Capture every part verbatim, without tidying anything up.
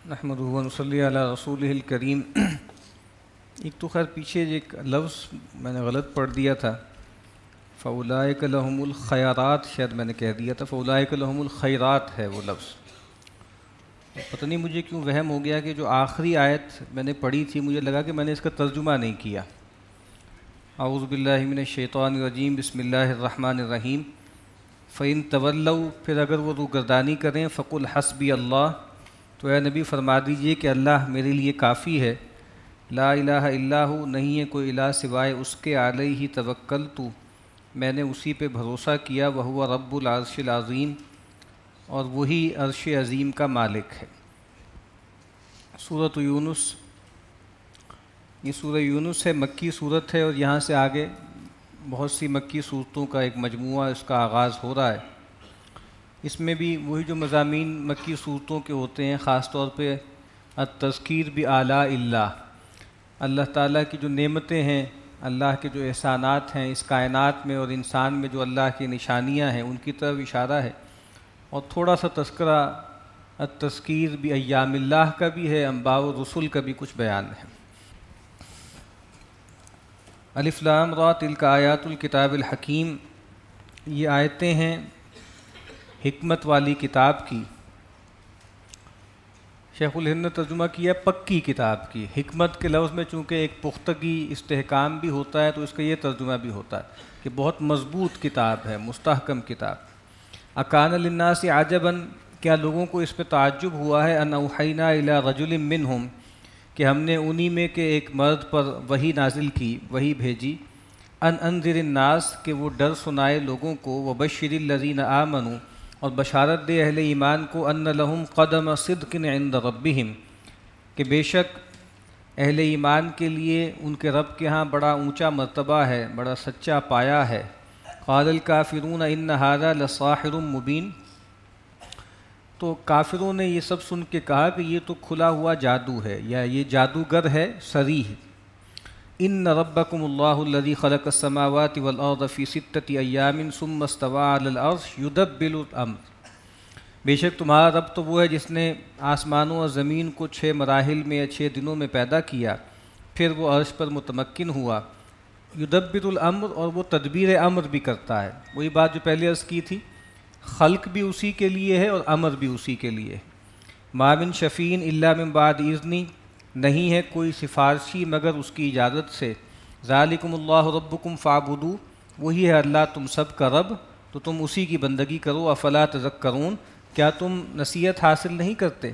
نحمدہ و نصلی علی رسولہ الکریم۔ ایک تو خیر پیچھے ایک لفظ میں نے غلط پڑھ دیا تھا، فاولئک لہم الخیرات، شاید میں نے کہہ دیا تھا فاولئک لہم الخیرات ہے وہ لفظ۔ پتہ نہیں مجھے کیوں وہم ہو گیا کہ جو آخری آیت میں نے پڑھی تھی مجھے لگا کہ میں نے اس کا ترجمہ نہیں کیا۔ اعوذ باللہ من الشیطان الرجیم، بسم اللہ الرحمن الرحیم۔ فَإِن تَوَلَّوْا، پھر اگر وہ روگردانی کریں، فَقُلْ حَسْبِيَ اللَّهُ، تو اے نبی فرما دیجئے کہ اللہ میرے لیے کافی ہے۔ لا الہ الا ہو، نہیں ہے کوئی الہ سوائے اس کے، علیہ توکلت، میں نے اسی پہ بھروسہ کیا، وہو رب العرش العظیم، اور وہی عرش عظیم کا مالک ہے۔ سورۃ یونس، یہ سورہ یونس ہے، مکی صورت ہے، اور یہاں سے آگے بہت سی مکی صورتوں کا ایک مجموعہ اس کا آغاز ہو رہا ہے۔ اس میں بھی وہی جو مضامین مکی صورتوں کے ہوتے ہیں، خاص طور پہ التذکیر بآلاء اللہ، اللہ تعالیٰ کی جو نعمتیں ہیں، اللہ کے جو احسانات ہیں اس کائنات میں اور انسان میں، جو اللہ کی نشانیاں ہیں ان کی طرف اشارہ ہے، اور تھوڑا سا تذکرہ التذکیر بایام اللہ کا بھی ہے، انباء و رسل کا بھی کچھ بیان ہے۔ الف لام را تلک آیات الکتاب الحکیم، یہ آیتیں ہیں حکمت والی کتاب کی۔ شیخ الہند نے ترجمہ کیا پکی کتاب کی۔ حکمت کے لفظ میں چونکہ ایک پختگی استحکام بھی ہوتا ہے تو اس کا یہ ترجمہ بھی ہوتا ہے کہ بہت مضبوط کتاب ہے، مستحکم کتاب۔ اکان للناس عجبا، کیا لوگوں کو اس پہ تعجب ہوا ہے، ان اوحینا الی رجل منہم، کہ ہم نے انہی میں کے ایک مرد پر وحی نازل کی، وحی بھیجی، ان انذر الناس، کہ وہ ڈر سنائے لوگوں کو، وبشر الذین آمنوا، اور بشارت دے اہل ایمان کو، ان لہم قدم صدق عند ربہم، کہ بے شک اہل ایمان کے لیے ان کے رب کے ہاں بڑا اونچا مرتبہ ہے، بڑا سچا پایا ہے۔ قال الکافرون ان ھذا لساحر مبین، تو کافروں نے یہ سب سن کے کہا کہ یہ تو کھلا ہوا جادو ہے، یا یہ جادوگر ہے صریح۔ ان ربکم اللہ الذی خلق السماوات والارض فی ستۃ ایام ثم استوى علی العرش یدبر الامر، بے شک تمہارا رب تو وہ ہے جس نے آسمانوں اور زمین کو چھ مراحل میں یا چھ دنوں میں پیدا کیا، پھر وہ عرش پر متمکن ہوا۔ یدبر الامر، اور وہ تدبیر امر بھی کرتا ہے، وہی بات جو پہلے عرض کی تھی، خلق بھی اسی کے لیے ہے اور امر بھی اسی کے لیے ہے۔ ما من شفیع الا من بعد اذنی، نہیں ہے کوئی سفارشی مگر اس کی اجازت سے۔ ذالکم اللہ ربکم فاعبدوا، وہی ہے اللہ تم سب کا رب تو تم اسی کی بندگی کرو۔ افلا تذکرون، کیا تم نصیحت حاصل نہیں کرتے۔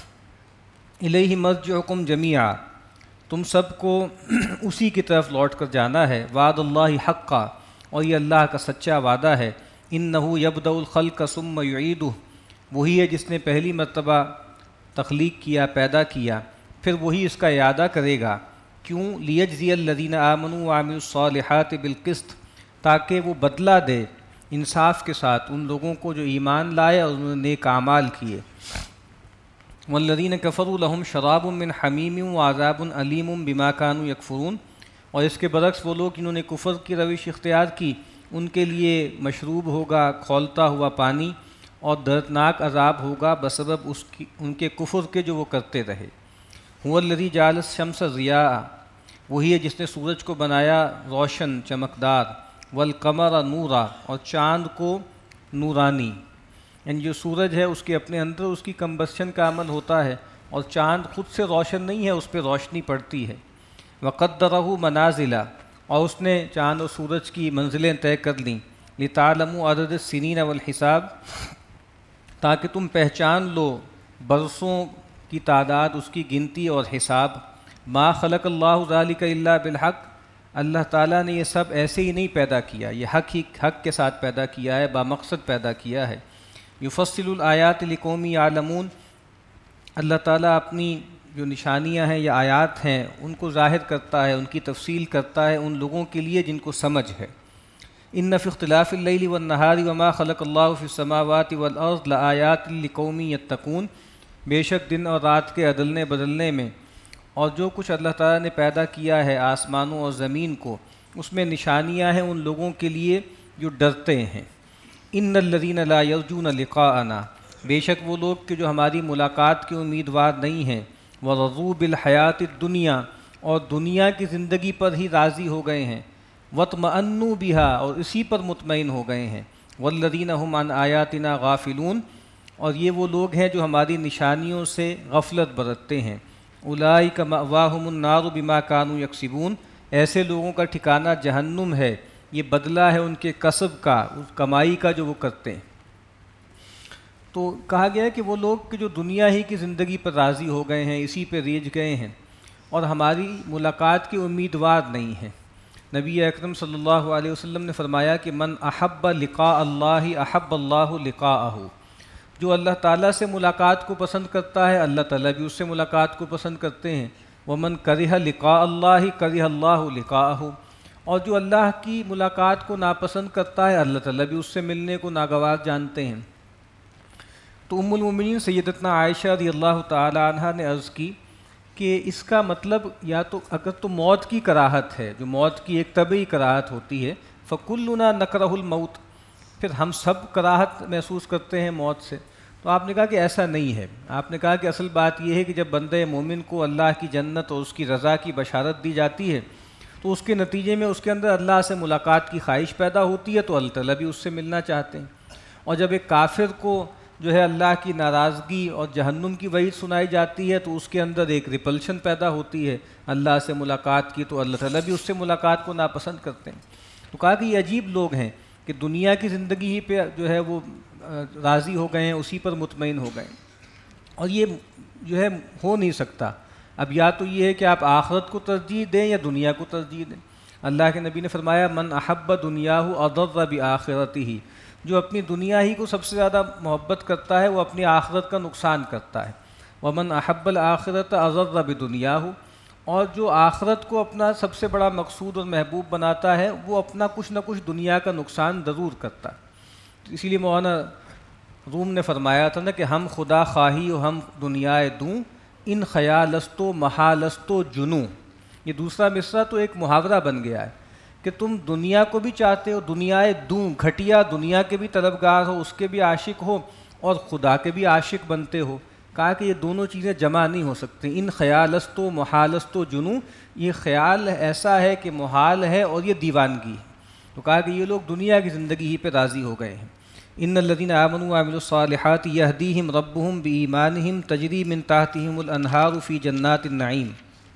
الیہ مرجعکم جمیعا، تم سب کو اسی کی طرف لوٹ کر جانا ہے۔ وعد اللہ حقا، اور یہ اللہ کا سچا وعدہ ہے۔ انہ یبدأ الخلق ثم یعیدہ، وہی ہے جس نے پہلی مرتبہ تخلیق کیا، پیدا کیا، پھر وہی اس کا اعادہ کرے گا۔ کیوں؟ لیجزی الذین آمنوا وعملوا الصالحات بالقسط، تاکہ وہ بدلہ دے انصاف کے ساتھ ان لوگوں کو جو ایمان لائے اور انہوں نے نیک اعمال کیے۔ والذین کفروا لہم شراب من حمیم وعذاب علیم بما کانوا یکفرون، اور اس کے برعکس وہ لوگ جنہوں نے کفر کی روش اختیار کی، ان کے لیے مشروب ہوگا کھولتا ہوا پانی، اور دردناک عذاب ہوگا بسبب اس کی ان کے کفر کے جو وہ کرتے رہے۔ هو الذی جعل الشمس ضیاء، وہی ہے جس نے سورج کو بنایا روشن چمکدار، والقمر نورا، اور چاند کو نورانی، یعنی جو سورج ہے اس کے اپنے اندر اس کی کمبسشن کا عمل ہوتا ہے، اور چاند خود سے روشن نہیں ہے، اس پہ روشنی پڑتی ہے۔ وقدرہ منازل، اور اس نے چاند اور سورج کی منزلیں طے کر لیں، لتعلموا عدد السنین والحساب، تاکہ تم پہچان لو برسوں کی تعداد، اس کی گنتی اور حساب۔ ما خلق اللہ ذلک الا بالحق، اللہ تعالیٰ نے یہ سب ایسے ہی نہیں پیدا کیا، یہ حق ہی حق کے ساتھ پیدا کیا ہے، بامقصد پیدا کیا ہے۔ یفصل الآیات لقوم یعلمون، اللہ تعالیٰ اپنی جو نشانیاں ہیں یا آیات ہیں ان کو ظاہر کرتا ہے، ان کی تفصیل کرتا ہے ان لوگوں کے لیے جن کو سمجھ ہے۔ ان فی اختلاف اللیل والنہار وما خلق اللہ فی السماوات والارض لآیات لقوم یتقون، بے شک دن اور رات کے عدلنے بدلنے میں اور جو کچھ اللہ تعالیٰ نے پیدا کیا ہے آسمانوں اور زمین کو، اس میں نشانیاں ہیں ان لوگوں کے لیے جو ڈرتے ہیں۔ ان الذین لا یرجون لقاءنا، بے شک وہ لوگ کہ جو ہماری ملاقات کے امیدوار نہیں ہیں، وَرَضُوا بِالْحَيَاةِ الدُّنْيَا اور دنیا کی زندگی پر ہی راضی ہو گئے ہیں، وَاطْمَأَنُّوا بِهَا اور اسی پر مطمئن ہو گئے ہیں، وَالَّذِينَ هُمْ عَنْ آيَاتِنَا غَافِلُونَ اور یہ وہ لوگ ہیں جو ہماری نشانیوں سے غفلت برتتے ہیں، أُولَٰئِكَ مَأْوَاهُمُ النَّارُ بِمَا كَانُوا يَكْسِبُونَ ایسے لوگوں کا ٹھکانہ جہنم ہے، یہ بدلہ ہے ان کے کسب کا، اس کمائی کا جو وہ کرتے ہیں۔ تو کہا گیا ہے کہ وہ لوگ کہ جو دنیا ہی کی زندگی پر راضی ہو گئے ہیں، اسی پہ ریجھ گئے ہیں اور ہماری ملاقات کے امیدوار نہیں ہیں۔ نبی اکرم صلی اللہ علیہ وسلم نے فرمایا کہ من احب لقاء اللہ احب اللہ لقاءہ، جو اللہ تعالیٰ سے ملاقات کو پسند کرتا ہے اللہ تعالیٰ بھی اس سے ملاقات کو پسند کرتے ہیں، ومن کرہ لقاء اللہ کرہ اللہ لقاءہ اور جو اللہ کی ملاقات کو ناپسند کرتا ہے اللہ تعالیٰ بھی اس سے ملنے کو ناگوار جانتے ہیں۔ تو ام المومنین سیدتنا عائشہ رضی اللہ تعالی عنہا نے عرض کی کہ اس کا مطلب یا تو اگر تو موت کی کراہت ہے، جو موت کی ایک طبعی کراہت ہوتی ہے، فَكُلُّنَا نَكْرَهُ الْمَوْتِ پھر ہم سب کراہت محسوس کرتے ہیں موت سے۔ تو آپ نے کہا کہ ایسا نہیں ہے، آپ نے کہا کہ اصل بات یہ ہے کہ جب بندہ مومن کو اللہ کی جنت اور اس کی رضا کی بشارت دی جاتی ہے تو اس کے نتیجے میں اس کے اندر اللہ سے ملاقات کی خواہش پیدا ہوتی ہے، تو اللہ تعالیٰ بھی اس سے ملنا چاہتے ہیں۔ اور جب ایک کافر کو جو ہے اللہ کی ناراضگی اور جہنم کی وعید سنائی جاتی ہے تو اس کے اندر ایک ریپلشن پیدا ہوتی ہے اللہ سے ملاقات کی، تو اللہ تعالیٰ بھی اس سے ملاقات کو ناپسند کرتے ہیں۔ تو کہا کہ یہ عجیب لوگ ہیں کہ دنیا کی زندگی ہی پہ جو ہے وہ راضی ہو گئے ہیں، اسی پر مطمئن ہو گئے ہیں، اور یہ جو ہے ہو نہیں سکتا۔ اب یا تو یہ ہے کہ آپ آخرت کو ترجیح دیں یا دنیا کو ترجیح دیں۔ اللہ کے نبی نے فرمایا من احب دنیاہ اضر بآخرتہ، جو اپنی دنیا ہی کو سب سے زیادہ محبت کرتا ہے وہ اپنی آخرت کا نقصان کرتا ہے۔ ومن احب الآخرۃ اضر بدنیاہ اور جو آخرت کو اپنا سب سے بڑا مقصود اور محبوب بناتا ہے وہ اپنا کچھ نہ کچھ دنیا کا نقصان ضرور کرتا ہے۔ اسی لیے مولانا روم نے فرمایا تھا نا کہ ہم خدا خواہی و ہم دنیائے دوں، ان خیالست و محالست و جنوں، یہ دوسرا مصرع تو ایک محاورہ بن گیا ہے کہ تم دنیا کو بھی چاہتے ہو، دنیائے دوں گھٹیا دنیا کے بھی طلبگار ہو، اس کے بھی عاشق ہو اور خدا کے بھی عاشق بنتے ہو۔ کہا کہ یہ دونوں چیزیں جمع نہیں ہو سکتی۔ ان خیالست و محالست و جنوں، یہ خیال ایسا ہے کہ محال ہے اور یہ دیوانگی ہے۔ تو کہا کہ یہ لوگ دنیا کی زندگی ہی پہ راضی ہو گئے ہیں۔ ان الذین آمنوا وعملوا الصالحات یہدیہم ربہم بایمانہم تجری من تحتہم الانہار فی جنات النعیم،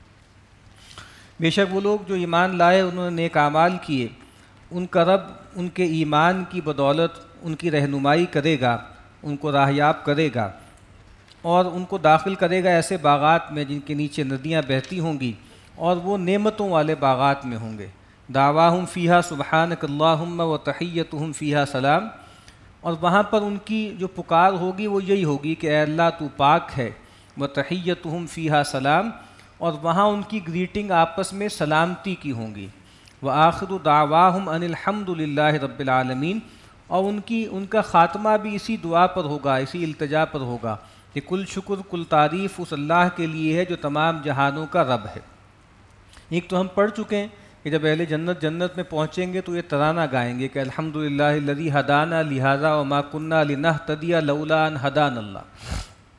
بے شک وہ لوگ جو ایمان لائے انہوں نے نیک اعمال کیے، ان کا رب ان کے ایمان کی بدولت ان کی رہنمائی کرے گا، ان کو راہیاب کرے گا اور ان کو داخل کرے گا ایسے باغات میں جن کے نیچے ندیاں بہتی ہوں گی، اور وہ نعمتوں والے باغات میں ہوں گے۔ دعواہم فیہا سبحانک اللہم وتحیتہم فیہا سلام، اور وہاں پر ان کی جو پکار ہوگی وہ یہی ہوگی کہ اے اللہ تو پاک ہے، وتحیتہم فیہا سلام، اور وہاں ان کی گریٹنگ آپس میں سلامتی کی ہوں گی۔ وآخر دعواہم ان الحمد للہ رب العالمین، اور ان کی ان کا خاتمہ بھی اسی دعا پر ہوگا، اسی التجا پر ہوگا کہ کل شکر کل تعریف اس اللہ کے لیے ہے جو تمام جہانوں کا رب ہے۔ ایک تو ہم پڑھ چکے ہیں کہ جب اہل جنت جنت میں پہنچیں گے تو یہ ترانہ گائیں گے کہ الحمدللہ الذی ہدانا لہذا وما کنا لنہتدی لولا ان ہدانا اللہ۔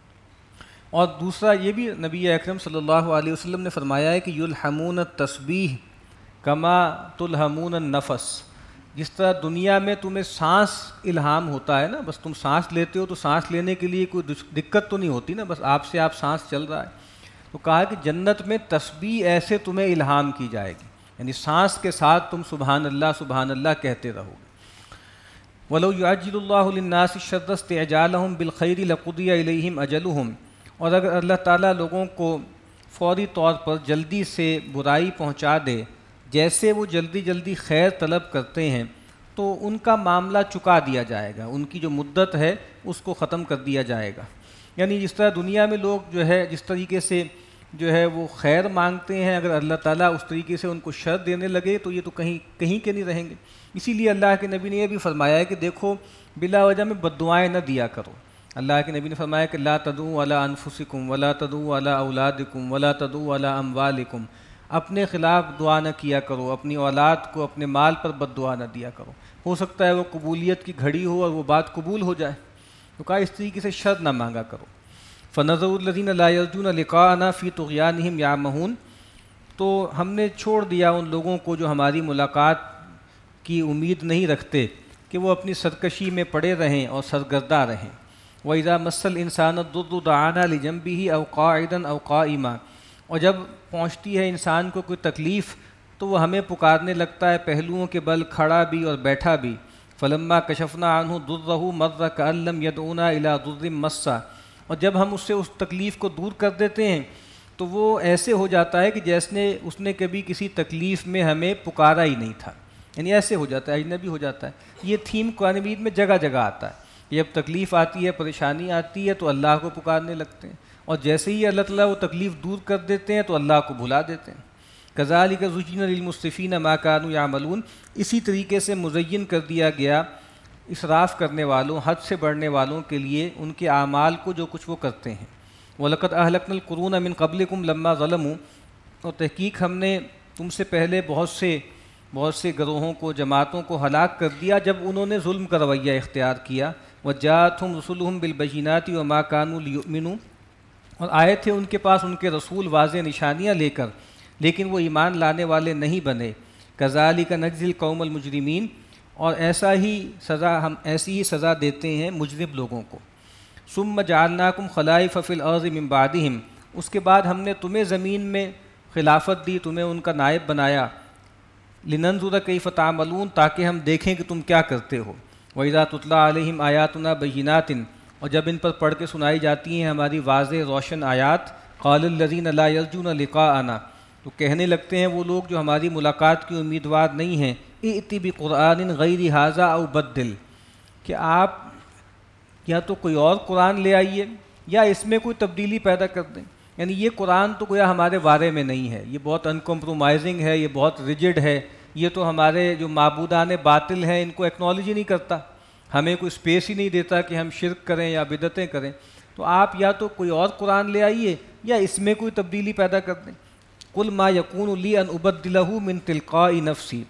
اور دوسرا یہ بھی نبی اکرم صلی اللہ علیہ وسلم نے فرمایا ہے کہ یلہمون التسبیح کما تلہمون النفس، جس طرح دنیا میں تمہیں سانس الہام ہوتا ہے نا، بس تم سانس لیتے ہو تو سانس لینے کے لیے کوئی دقت تو نہیں ہوتی نا، بس آپ سے آپ سانس چل رہا ہے، تو کہا کہ جنت میں تسبیح ایسے تمہیں الہام کی جائے گی، یعنی سانس کے ساتھ تم سبحان اللہ سبحان اللہ کہتے رہو گے۔ وَلَوْ يُعَجِّلُ اللَّهُ لِلنَّاسِ الشَّرَّ اسْتِعْجَالَهُم بِالْخَيْرِ لَقُضِيَ إِلَيْهِمْ أَجَلُهُم، اور اگر اللہ تعالیٰ لوگوں کو فوری طور پر جلدی سے برائی پہنچا دے، جیسے وہ جلدی جلدی خیر طلب کرتے ہیں، تو ان کا معاملہ چکا دیا جائے گا، ان کی جو مدت ہے اس کو ختم کر دیا جائے گا۔ یعنی جس طرح دنیا میں لوگ جو ہے جس طریقے سے جو ہے وہ خیر مانگتے ہیں، اگر اللہ تعالیٰ اس طریقے سے ان کو شر دینے لگے تو یہ تو کہیں کہیں کے نہیں رہیں گے۔ اسی لیے اللہ کے نبی نے یہ بھی فرمایا ہے کہ دیکھو بلا وجہ میں بد دعائیں نہ دیا کرو۔ اللہ کے نبی نے فرمایا کہ لا تدعوا علی انفسکم ولا تدعوا علی اولادکم ولا تدعوا علی اموالکم، اپنے خلاف دعا نہ کیا کرو، اپنی اولاد کو اپنے مال پر بد دعا نہ دیا کرو، ہو سکتا ہے وہ قبولیت کی گھڑی ہو اور وہ بات قبول ہو جائے۔ تو کہا اس طریقے سے شر نہ مانگا کرو. فَنَذَرُ الَّذِينَ لَا يَرْجُونَ لِقَاءَنَا فِي طُغْيَانِهِمْ يَعْمَهُونَ. تو ہم نے چھوڑ دیا ان لوگوں کو جو ہماری ملاقات کی امید نہیں رکھتے کہ وہ اپنی سرکشی میں پڑے رہیں اور سرگرداں رہیں. وَإِذَا مَسَّ الْإِنسَانَ الضُّرُّ دَعَانَا لِجَنبِهِ أَوْ قَاعِدًا أَوْ قَائِمًا. اور جب پہنچتی ہے انسان کو کوئی تکلیف تو وہ ہمیں پکارنے لگتا ہے پہلوؤں کے بل کھڑا بھی اور بیٹھا بھی. فَلَمَّا كَشَفْنَا عَنْهُ ضُرَّهُ مَرَّ كَأَن لَّمْ يَدْعُونَا إِلَىٰ ضُرٍّ مَّسَّهُ. اور جب ہم اس سے اس تکلیف کو دور کر دیتے ہیں تو وہ ایسے ہو جاتا ہے کہ جیسے اس نے کبھی کسی تکلیف میں ہمیں پکارا ہی نہیں تھا. یعنی ایسے ہو جاتا ہے، اجنبی ہو جاتا ہے. یہ تھیم قرآن مجید میں جگہ جگہ آتا ہے. جب تکلیف آتی ہے، پریشانی آتی ہے تو اللہ کو پکارنے لگتے ہیں، اور جیسے ہی اللہ تعالیٰ وہ تکلیف دور کر دیتے ہیں تو اللہ کو بھلا دیتے ہیں. کذالک زُیِّنَ لِلْمُسْرِفِینَ مَا كَانُوا يَعْمَلُونَ. اسی طریقے سے مزین کر دیا گیا اسراف کرنے والوں، حد سے بڑھنے والوں کے لیے ان کے اعمال کو جو کچھ وہ کرتے ہیں. وَلَقَدْ أَهْلَكْنَا الْقُرُونَ مِنْ قَبْلِكُمْ لَمَّا ظَلَمُوا. اور تحقیق ہم نے تم سے پہلے بہت سے بہت سے گروہوں کو، جماعتوں کو ہلاک کر دیا جب انہوں نے ظلم کا رویہ اختیار کیا. وَجَاءَتْهُمْ رُسُلُهُمْ بِالْبَيِّنَاتِ وَمَا كَانُوا لِيُؤْمِنُوا. اور آئے تھے ان کے پاس ان کے رسول واضح نشانیاں لے کر، لیکن وہ ایمان لانے والے نہیں بنے. کذالک نجزی القوم المجرمین. اور ایسا ہی سزا ہم ایسی ہی سزا دیتے ہیں مجرم لوگوں کو. ثم جعلناکم خلائف فی الارض من بعدہم. اس کے بعد ہم نے تمہیں زمین میں خلافت دی، تمہیں ان کا نائب بنایا. لننظر کیف تعملون. تاکہ ہم دیکھیں کہ تم کیا کرتے ہو. وَإِذَا تُتْلَىٰ عَلَيْهِمْ آيَاتُنَا بَيِّنَاتٍ. اور جب ان پر پڑھ کے سنائی جاتی ہیں ہماری واضح روشن آیات. قَالَ الَّذِينَ لَا يَرْجُونَ لِقَاءَنَا. تو کہنے لگتے ہیں وہ لوگ جو ہماری ملاقات کی امیدوار نہیں ہیں، ائْتِ بِقُرْآنٍ غَيْرِ هَٰذَا أَوْ بَدِّلْ. کہ آپ یا تو کوئی اور قرآن لے آئیے یا اس میں کوئی تبدیلی پیدا کر دیں. یعنی یہ قرآن تو گویا ہمارے بارے میں نہیں ہے، یہ بہت ان کمپرومائزنگ ہے، یہ بہت ریجڈ ہے، یہ تو ہمارے جو معبودان باطل ہیں ان کو ایکنالوجی نہیں کرتا، ہمیں کوئی اسپیس ہی نہیں دیتا کہ ہم شرک کریں یا بدعتیں کریں. تو آپ یا تو کوئی اور قرآن لے آئیے یا اس میں کوئی تبدیلی پیدا کر دیں. قُلْ مَا يَكُونُ لِي أَنْ أُبَدِّلَهُ مِنْ تِلْقَاءِ نَفْسِي.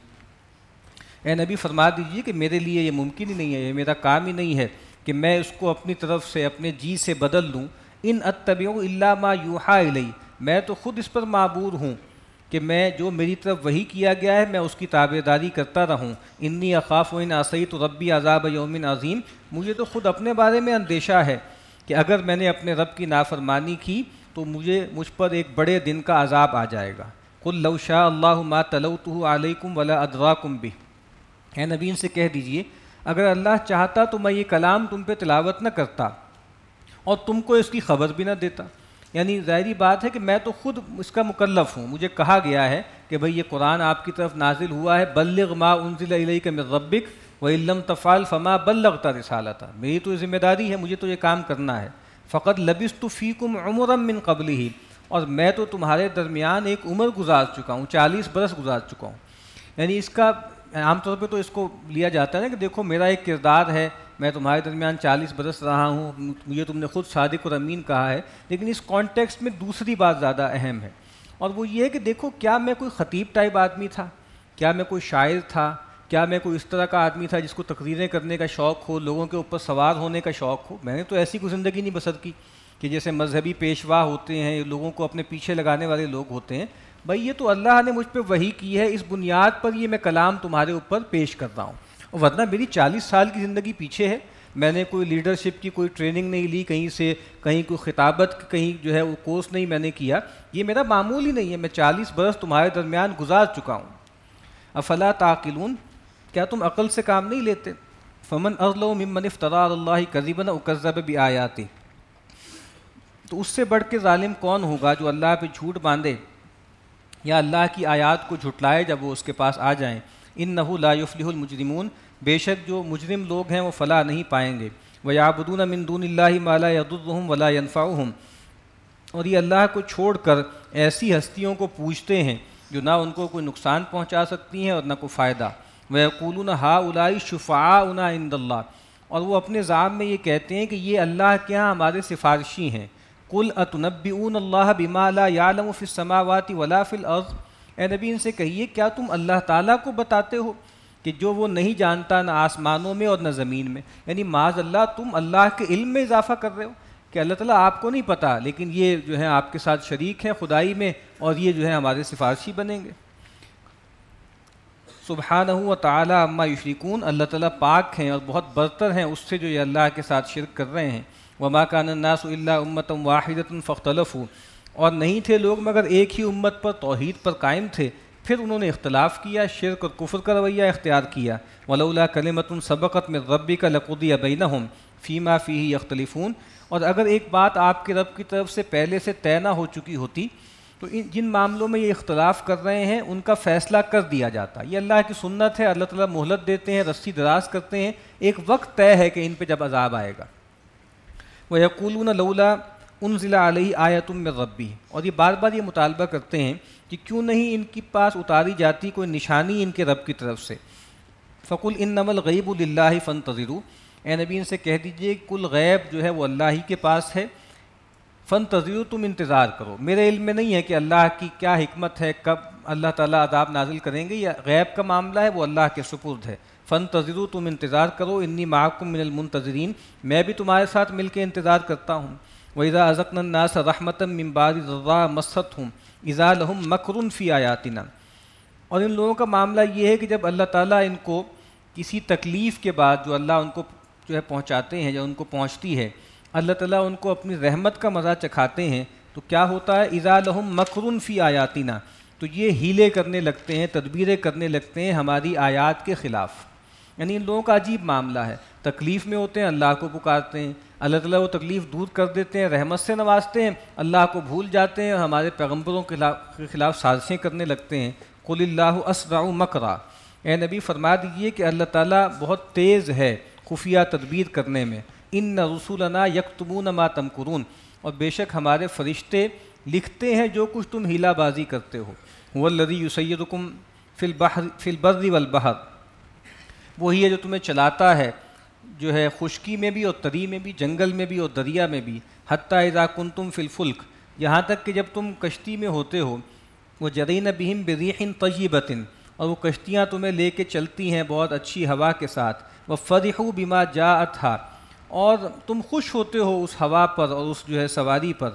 اے نبی فرما دیجیے کہ میرے لیے یہ ممکن ہی نہیں ہے، یہ میرا کام ہی نہیں ہے کہ میں اس کو اپنی طرف سے اپنے جی سے بدل دوں. ان اتبع الا ما یوحى الی. میں تو خود اس پر معبور ہوں کہ میں جو میری طرف وحی کیا گیا ہے میں اس کی تابعداری کرتا رہوں. انی اخاف ان عصیت ربی عذاب یوم عظیم. مجھے تو خود اپنے بارے میں اندیشہ ہے کہ اگر میں نے اپنے رب کی نافرمانی کی تو مجھے مجھ پر ایک بڑے دن کا عذاب آ جائے گا. قل لو شاء اللہ ما تلوتہ علیکم ولا ادراکم بہ. اے نبی ان سے کہہ دیجئے اگر اللہ چاہتا تو میں یہ کلام تم پہ تلاوت نہ کرتا اور تم کو اس کی خبر بھی نہ دیتا. یعنی ظاہری بات ہے کہ میں تو خود اس کا مکلف ہوں، مجھے کہا گیا ہے کہ بھئی یہ قرآن آپ کی طرف نازل ہوا ہے. بلغ ما انزل الیک من ربک وان لم تفعل فما بلغت رسالتہ. میری تو ذمہ داری ہے، مجھے تو یہ کام کرنا ہے. فقد لبثت فیکم عمرا من قبلہ. اور میں تو تمہارے درمیان ایک عمر گزار چکا ہوں، چالیس برس گزار چکا ہوں. یعنی اس کا عام طور پہ تو اس کو لیا جاتا ہے نا کہ دیکھو میرا ایک کردار ہے، میں تمہارے درمیان چالیس برس رہا ہوں، مجھے تم نے خود صادق اور امین کہا ہے. لیکن اس کانٹیکسٹ میں دوسری بات زیادہ اہم ہے، اور وہ یہ ہے کہ دیکھو کیا میں کوئی خطیب ٹائپ آدمی تھا، کیا میں کوئی شاعر تھا، کیا میں کوئی اس طرح کا آدمی تھا جس کو تقریریں کرنے کا شوق ہو، لوگوں کے اوپر سوار ہونے کا شوق ہو. میں نے تو ایسی کوئی زندگی نہیں بسر کی کہ جیسے مذہبی پیشوا ہوتے ہیں، لوگوں کو اپنے پیچھے لگانے والے لوگ ہوتے ہیں. بھائی یہ تو اللہ نے مجھ پہ وحی کی ہے، اس بنیاد پر یہ میں کلام تمہارے اوپر پیش کر رہا ہوں. اور ورنہ میری چالیس سال کی زندگی پیچھے ہے، میں نے کوئی لیڈرشپ کی کوئی ٹریننگ نہیں لی، کہیں سے کہیں کوئی خطابت کہیں جو ہے وہ کورس نہیں میں نے کیا. یہ میرا معمول ہی نہیں ہے، میں چالیس برس تمہارے درمیان گزار چکا ہوں. افلا تعقلون. کیا تم عقل سے کام نہیں لیتے؟ فمن اظلم ممن افترى علی اللہ کذبا او کذب بآیاتہ. تو اس سے بڑھ کے ظالم کون ہوگا جو اللہ پہ جھوٹ باندھے یا اللہ کی آیات کو جھٹلائے جب وہ اس کے پاس آ جائیں. انہ لا یفلح المجرمون. بے شک جو مجرم لوگ ہیں وہ فلاح نہیں پائیں گے. وَيَعْبُدُونَ مِن دُونِ اللَّهِ مَا لَا يَضُرُّهُمْ وَلَا يَنفَعُهُمْ. اور یہ اللہ کو چھوڑ کر ایسی ہستیوں کو پوجتے ہیں جو نہ ان کو کوئی نقصان پہنچا سکتی ہیں اور نہ کوئی فائدہ. وَيَقُولُونَ هَٰؤُلَاءِ شُفَعَاؤُنَا عِندَ اللَّهِ. اور وہ اپنے زعم میں یہ کہتے ہیں کہ یہ اللہ کے ہاں ہمارے سفارشی ہیں. قُلْ أَتُنَبِّئُونَ اللَّهَ بِمَا لَا يَعْلَمُ فِي السَّمَاوَاتِ وَلَا فِي الْأَرْضِ. اے نبی ان سے کہیے کیا تم اللہ تعالیٰ کو بتاتے ہو کہ جو وہ نہیں جانتا نہ آسمانوں میں اور نہ زمین میں. یعنی معاذ اللہ تم اللہ کے علم میں اضافہ کر رہے ہو کہ اللہ تعالیٰ آپ کو نہیں پتہ لیکن یہ جو ہے آپ کے ساتھ شریک ہیں خدائی میں اور یہ جو ہے ہمارے سفارشی بنیں گے. سبحانہ و تعالی عما یشرکون، اللہ تعالیٰ پاک ہیں اور بہت برتر ہیں اس سے جو یہ اللہ کے ساتھ شرک کر رہے ہیں. وما کان الناس الا امۃ واحدۃ فاختلفوا، اور نہیں تھے لوگ مگر ایک ہی امت پر توحید پر قائم تھے پھر انہوں نے اختلاف کیا، شرک اور کفر کا رویہ اختیار کیا. ولولا کلمۃ سبقت من ربک لقضی بینہم فیما فیہ یختلفون، اور اگر ایک بات آپ کے رب کی طرف سے پہلے سے طے نہ ہو چکی ہوتی تو جن معاملوں میں یہ اختلاف کر رہے ہیں ان کا فیصلہ کر دیا جاتا. یہ اللہ کی سنت ہے، اللہ تعالیٰ مہلت دیتے ہیں، رسی دراز کرتے ہیں، ایک وقت طے ہے کہ ان پہ جب عذاب آئے گا. وَيَقُولُونَ لَوْلَا أُنزِلَ عَلَيْهِ آیَةٌ مِّن رَّبِّهِ، اور یہ بار بار یہ مطالبہ کرتے ہیں کہ کیوں نہیں ان کے پاس اتاری جاتی کوئی نشانی ان کے رب کی طرف سے. فَقُلْ إِنَّمَا الْغَيْبُ لِلَّهِ فَانْتَظِرُوا، اے نبی ان سے کہہ دیجئے کل غیب جو ہے وہ اللہ ہی کے پاس ہے. فَانْتَظِرُوا، تم انتظار کرو. میرے علم میں نہیں ہے کہ اللہ کی کیا حکمت ہے، کب اللہ تعالیٰ عذاب نازل کریں گے، یا غیب کا معاملہ ہے وہ اللہ کے سپرد ہے. فَانْتَظِرُوا، تم انتظار کرو. انی معکم من المنتظرین، میں بھی تمہارے ساتھ مل کے انتظار کرتا ہوں. وَإِذَا أَذَقْنَا النَّاسَ رَحْمَةً مِّن بَعْدِ ضَرَّاءٍ مَسَّتْهُمْ إِذَا لَهُم مَّكْرٌ فِي آیَاتِنَا، اور ان لوگوں کا معاملہ یہ ہے کہ جب اللہ تعالیٰ ان کو کسی تکلیف کے بعد جو اللہ ان کو جو ہے پہنچاتے ہیں یا ان کو پہنچتی ہے، اللہ تعالیٰ ان کو اپنی رحمت کا مزہ چکھاتے ہیں تو کیا ہوتا ہے، اذا لہم مکر فی آیاتنا، تو یہ ہیلے کرنے لگتے ہیں، تدبیریں کرنے لگتے ہیں ہماری آیات کے خلاف. یعنی ان لوگوں کا عجیب معاملہ ہے، تکلیف میں ہوتے ہیں اللہ کو پکارتے ہیں، اللہ تعالیٰ وہ تکلیف دور کر دیتے ہیں، رحمت سے نوازتے ہیں، اللہ کو بھول جاتے ہیں اور ہمارے پیغمبروں کے خلاف خلاف سازشیں کرنے لگتے ہیں. قل اللہ اسرع مکرا، اے نبی فرما دیجیے کہ اللہ تعالیٰ بہت تیز ہے خفیہ تدبیر کرنے میں. ان رسولنا یکتبون ما تمکرون، اور بے شک ہمارے فرشتے لکھتے ہیں جو کچھ تم ہیلا بازی کرتے ہو. هو الذی یسیرکم فی البحر فی البر والبحر، وہی ہے جو تمہیں چلاتا ہے جو ہے خشکی میں بھی اور تری میں بھی، جنگل میں بھی اور دریا میں بھی. حتی اذا کنتم فی الفلک، یہاں تک کہ جب تم کشتی میں ہوتے ہو. وجرین بہم برریح طیبۃ، اور وہ کشتیاں تمہیں لے کے چلتی ہیں بہت اچھی ہوا کے ساتھ. وفرحوا بما جاءتھا، اور تم خوش ہوتے ہو اس ہوا پر اور اس جو ہے سواری پر.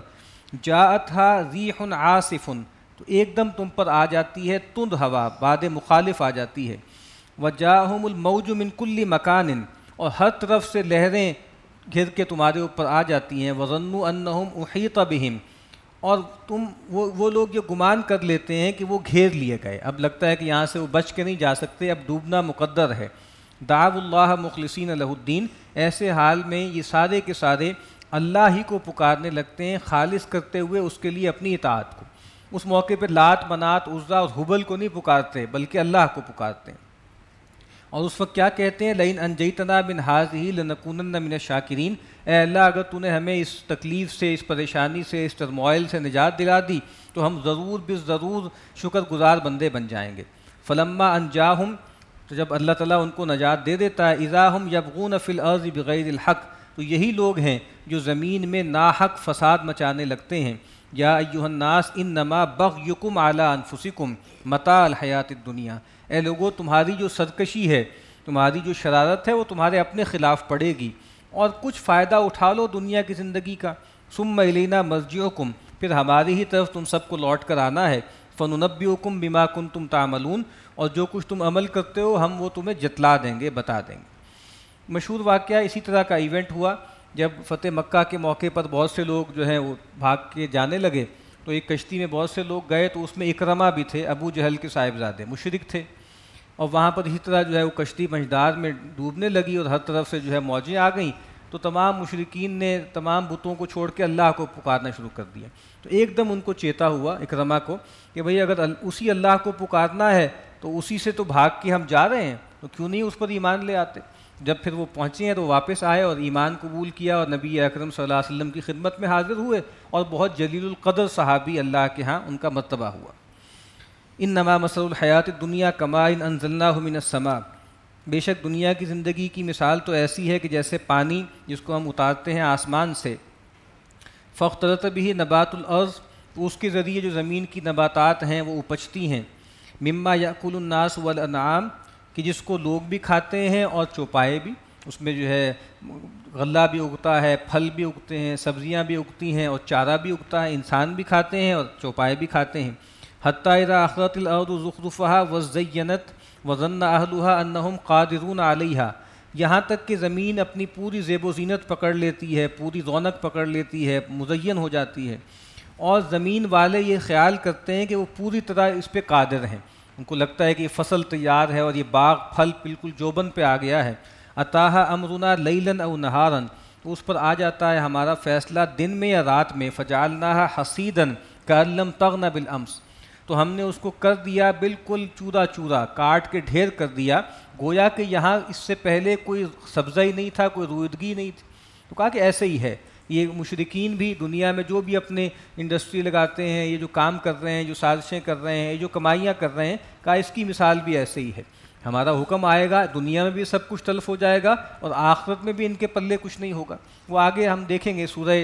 جاءتھا ریح عاصف، تو ایک دم تم پر آ جاتی ہے تند ہوا، باد مخالف آ جاتی ہے. وجاءہم الموج من کل مکان، اور ہر طرف سے لہریں گھر کے تمہارے اوپر آ جاتی ہیں. وظنوا انہم احیط بہم، اور تم وہ وہ لوگ یہ گمان کر لیتے ہیں کہ وہ گھیر لیے گئے، اب لگتا ہے کہ یہاں سے وہ بچ کے نہیں جا سکتے، اب ڈوبنا مقدر ہے. دعوا اللہ مخلصین لہ الدین، ایسے حال میں یہ سارے کے سارے اللہ ہی کو پکارنے لگتے ہیں خالص کرتے ہوئے اس کے لیے اپنی اطاعت کو. اس موقع پہ لات منات عزا اور حبل کو نہیں پکارتے بلکہ اللہ کو پکارتے ہیں. اور اس وقت کیا کہتے ہیں، لئن انجیتنا من ہذہ لنکونن من الشاکرین، اے اللہ اگر تو نے ہمیں اس تکلیف سے، اس پریشانی سے، اس ٹرموائل سے نجات دلا دی تو ہم ضرور بالضرور شکر گزار بندے بن جائیں گے. فلما انجاہم، تو جب اللہ تعالیٰ ان کو نجات دے دیتا ہے، اذا ہم یبغون فی الارض بغیر الحق، تو یہی لوگ ہیں جو زمین میں ناحق فساد مچانے لگتے ہیں. یا ایھا الناس انما بغیکم علی انفسکم متاع الحیات الدنیا، اے لوگو تمہاری جو سرکشی ہے، تمہاری جو شرارت ہے وہ تمہارے اپنے خلاف پڑے گی، اور کچھ فائدہ اٹھا لو دنیا کی زندگی کا. ثم الینا مرجعکم، پھر ہماری ہی طرف تم سب کو لوٹ کر آنا ہے. فننبئکم بما کنتم تعملون، اور جو کچھ تم عمل کرتے ہو ہم وہ تمہیں جتلا دیں گے، بتا دیں گے. مشہور واقعہ اسی طرح کا ایونٹ ہوا جب فتح مکہ کے موقع پر بہت سے لوگ جو ہیں وہ بھاگ کے جانے لگے، تو ایک کشتی میں بہت سے لوگ گئے، تو اس میں اکرمہ بھی تھے، ابو جہل کے صاحبزادے، مشرک تھے. اور وہاں پر اسی طرح جو ہے وہ کشتی مجدار میں ڈوبنے لگی اور ہر طرف سے جو ہے موجیں آ گئیں، تو تمام مشرکین نے تمام بتوں کو چھوڑ کے اللہ کو پکارنا شروع کر دیا. تو ایک دم ان کو چیتا ہوا اکرمہ کو کہ بھئی اگر اسی اللہ کو پکارنا ہے تو اسی سے تو بھاگ کے ہم جا رہے ہیں، تو کیوں نہیں اس پر ایمان لے آتے. جب پھر وہ پہنچے ہیں تو واپس آئے اور ایمان قبول کیا اور نبی اکرم صلی اللہ علیہ وسلم کی خدمت میں حاضر ہوئے، اور بہت جلیل القدر صحابی اللہ کے ہاں ان کا مرتبہ ہوا. انما مثل الحیات الدنیا کماء انزلناہ من السماء، بے شک دنیا کی زندگی کی مثال تو ایسی ہے کہ جیسے پانی جس کو ہم اتارتے ہیں آسمان سے. فاختلط بہ نبات الارض، تو اس کے ذریعے جو زمین کی نباتات ہیں وہ اپجتی ہیں. مما یاکل الناس والانعام، کہ جس کو لوگ بھی کھاتے ہیں اور چوپائے بھی، اس میں جو ہے غلہ بھی اگتا ہے، پھل بھی اگتے ہیں، سبزیاں بھی اگتی ہیں اور چارہ بھی اگتا ہے، انسان بھی کھاتے ہیں اور چوپائے بھی کھاتے ہیں۔ حتیٰ اذا اخذت الارض زخرفها وزینت وظن اہلها انہم قادرون علیہا، یہاں تک کہ زمین اپنی پوری زیب و زینت پکڑ لیتی ہے، پوری رونق پکڑ لیتی ہے، مزین ہو جاتی ہے، اور زمین والے یہ خیال کرتے ہیں کہ وہ پوری طرح اس پہ قادر ہیں، ان کو لگتا ہے کہ یہ فصل تیار ہے اور یہ باغ پھل بالکل جوبن پہ آ گیا ہے۔ اتاہا امرنا لیلاً او نہاراً، تو اس پر آ جاتا ہے ہمارا فیصلہ دن میں یا رات میں، فجعلناہا حصیداً کأن لم تغن بالامس، تو ہم نے اس کو کر دیا بالکل چورا چورا، کاٹ کے ڈھیر کر دیا، گویا کہ یہاں اس سے پہلے کوئی سبزہ ہی نہیں تھا، کوئی رویدگی نہیں تھی۔ تو کہا کہ ایسے ہی ہے، یہ مشرکین بھی دنیا میں جو بھی اپنے انڈسٹری لگاتے ہیں، یہ جو کام کر رہے ہیں، جو سازشیں کر رہے ہیں، یہ جو کمائیاں کر رہے ہیں، کہا اس کی مثال بھی ایسے ہی ہے۔ ہمارا حکم آئے گا، دنیا میں بھی سب کچھ تلف ہو جائے گا اور آخرت میں بھی ان کے پلے کچھ نہیں ہوگا۔ وہ آگے ہم دیکھیں گے، سورہ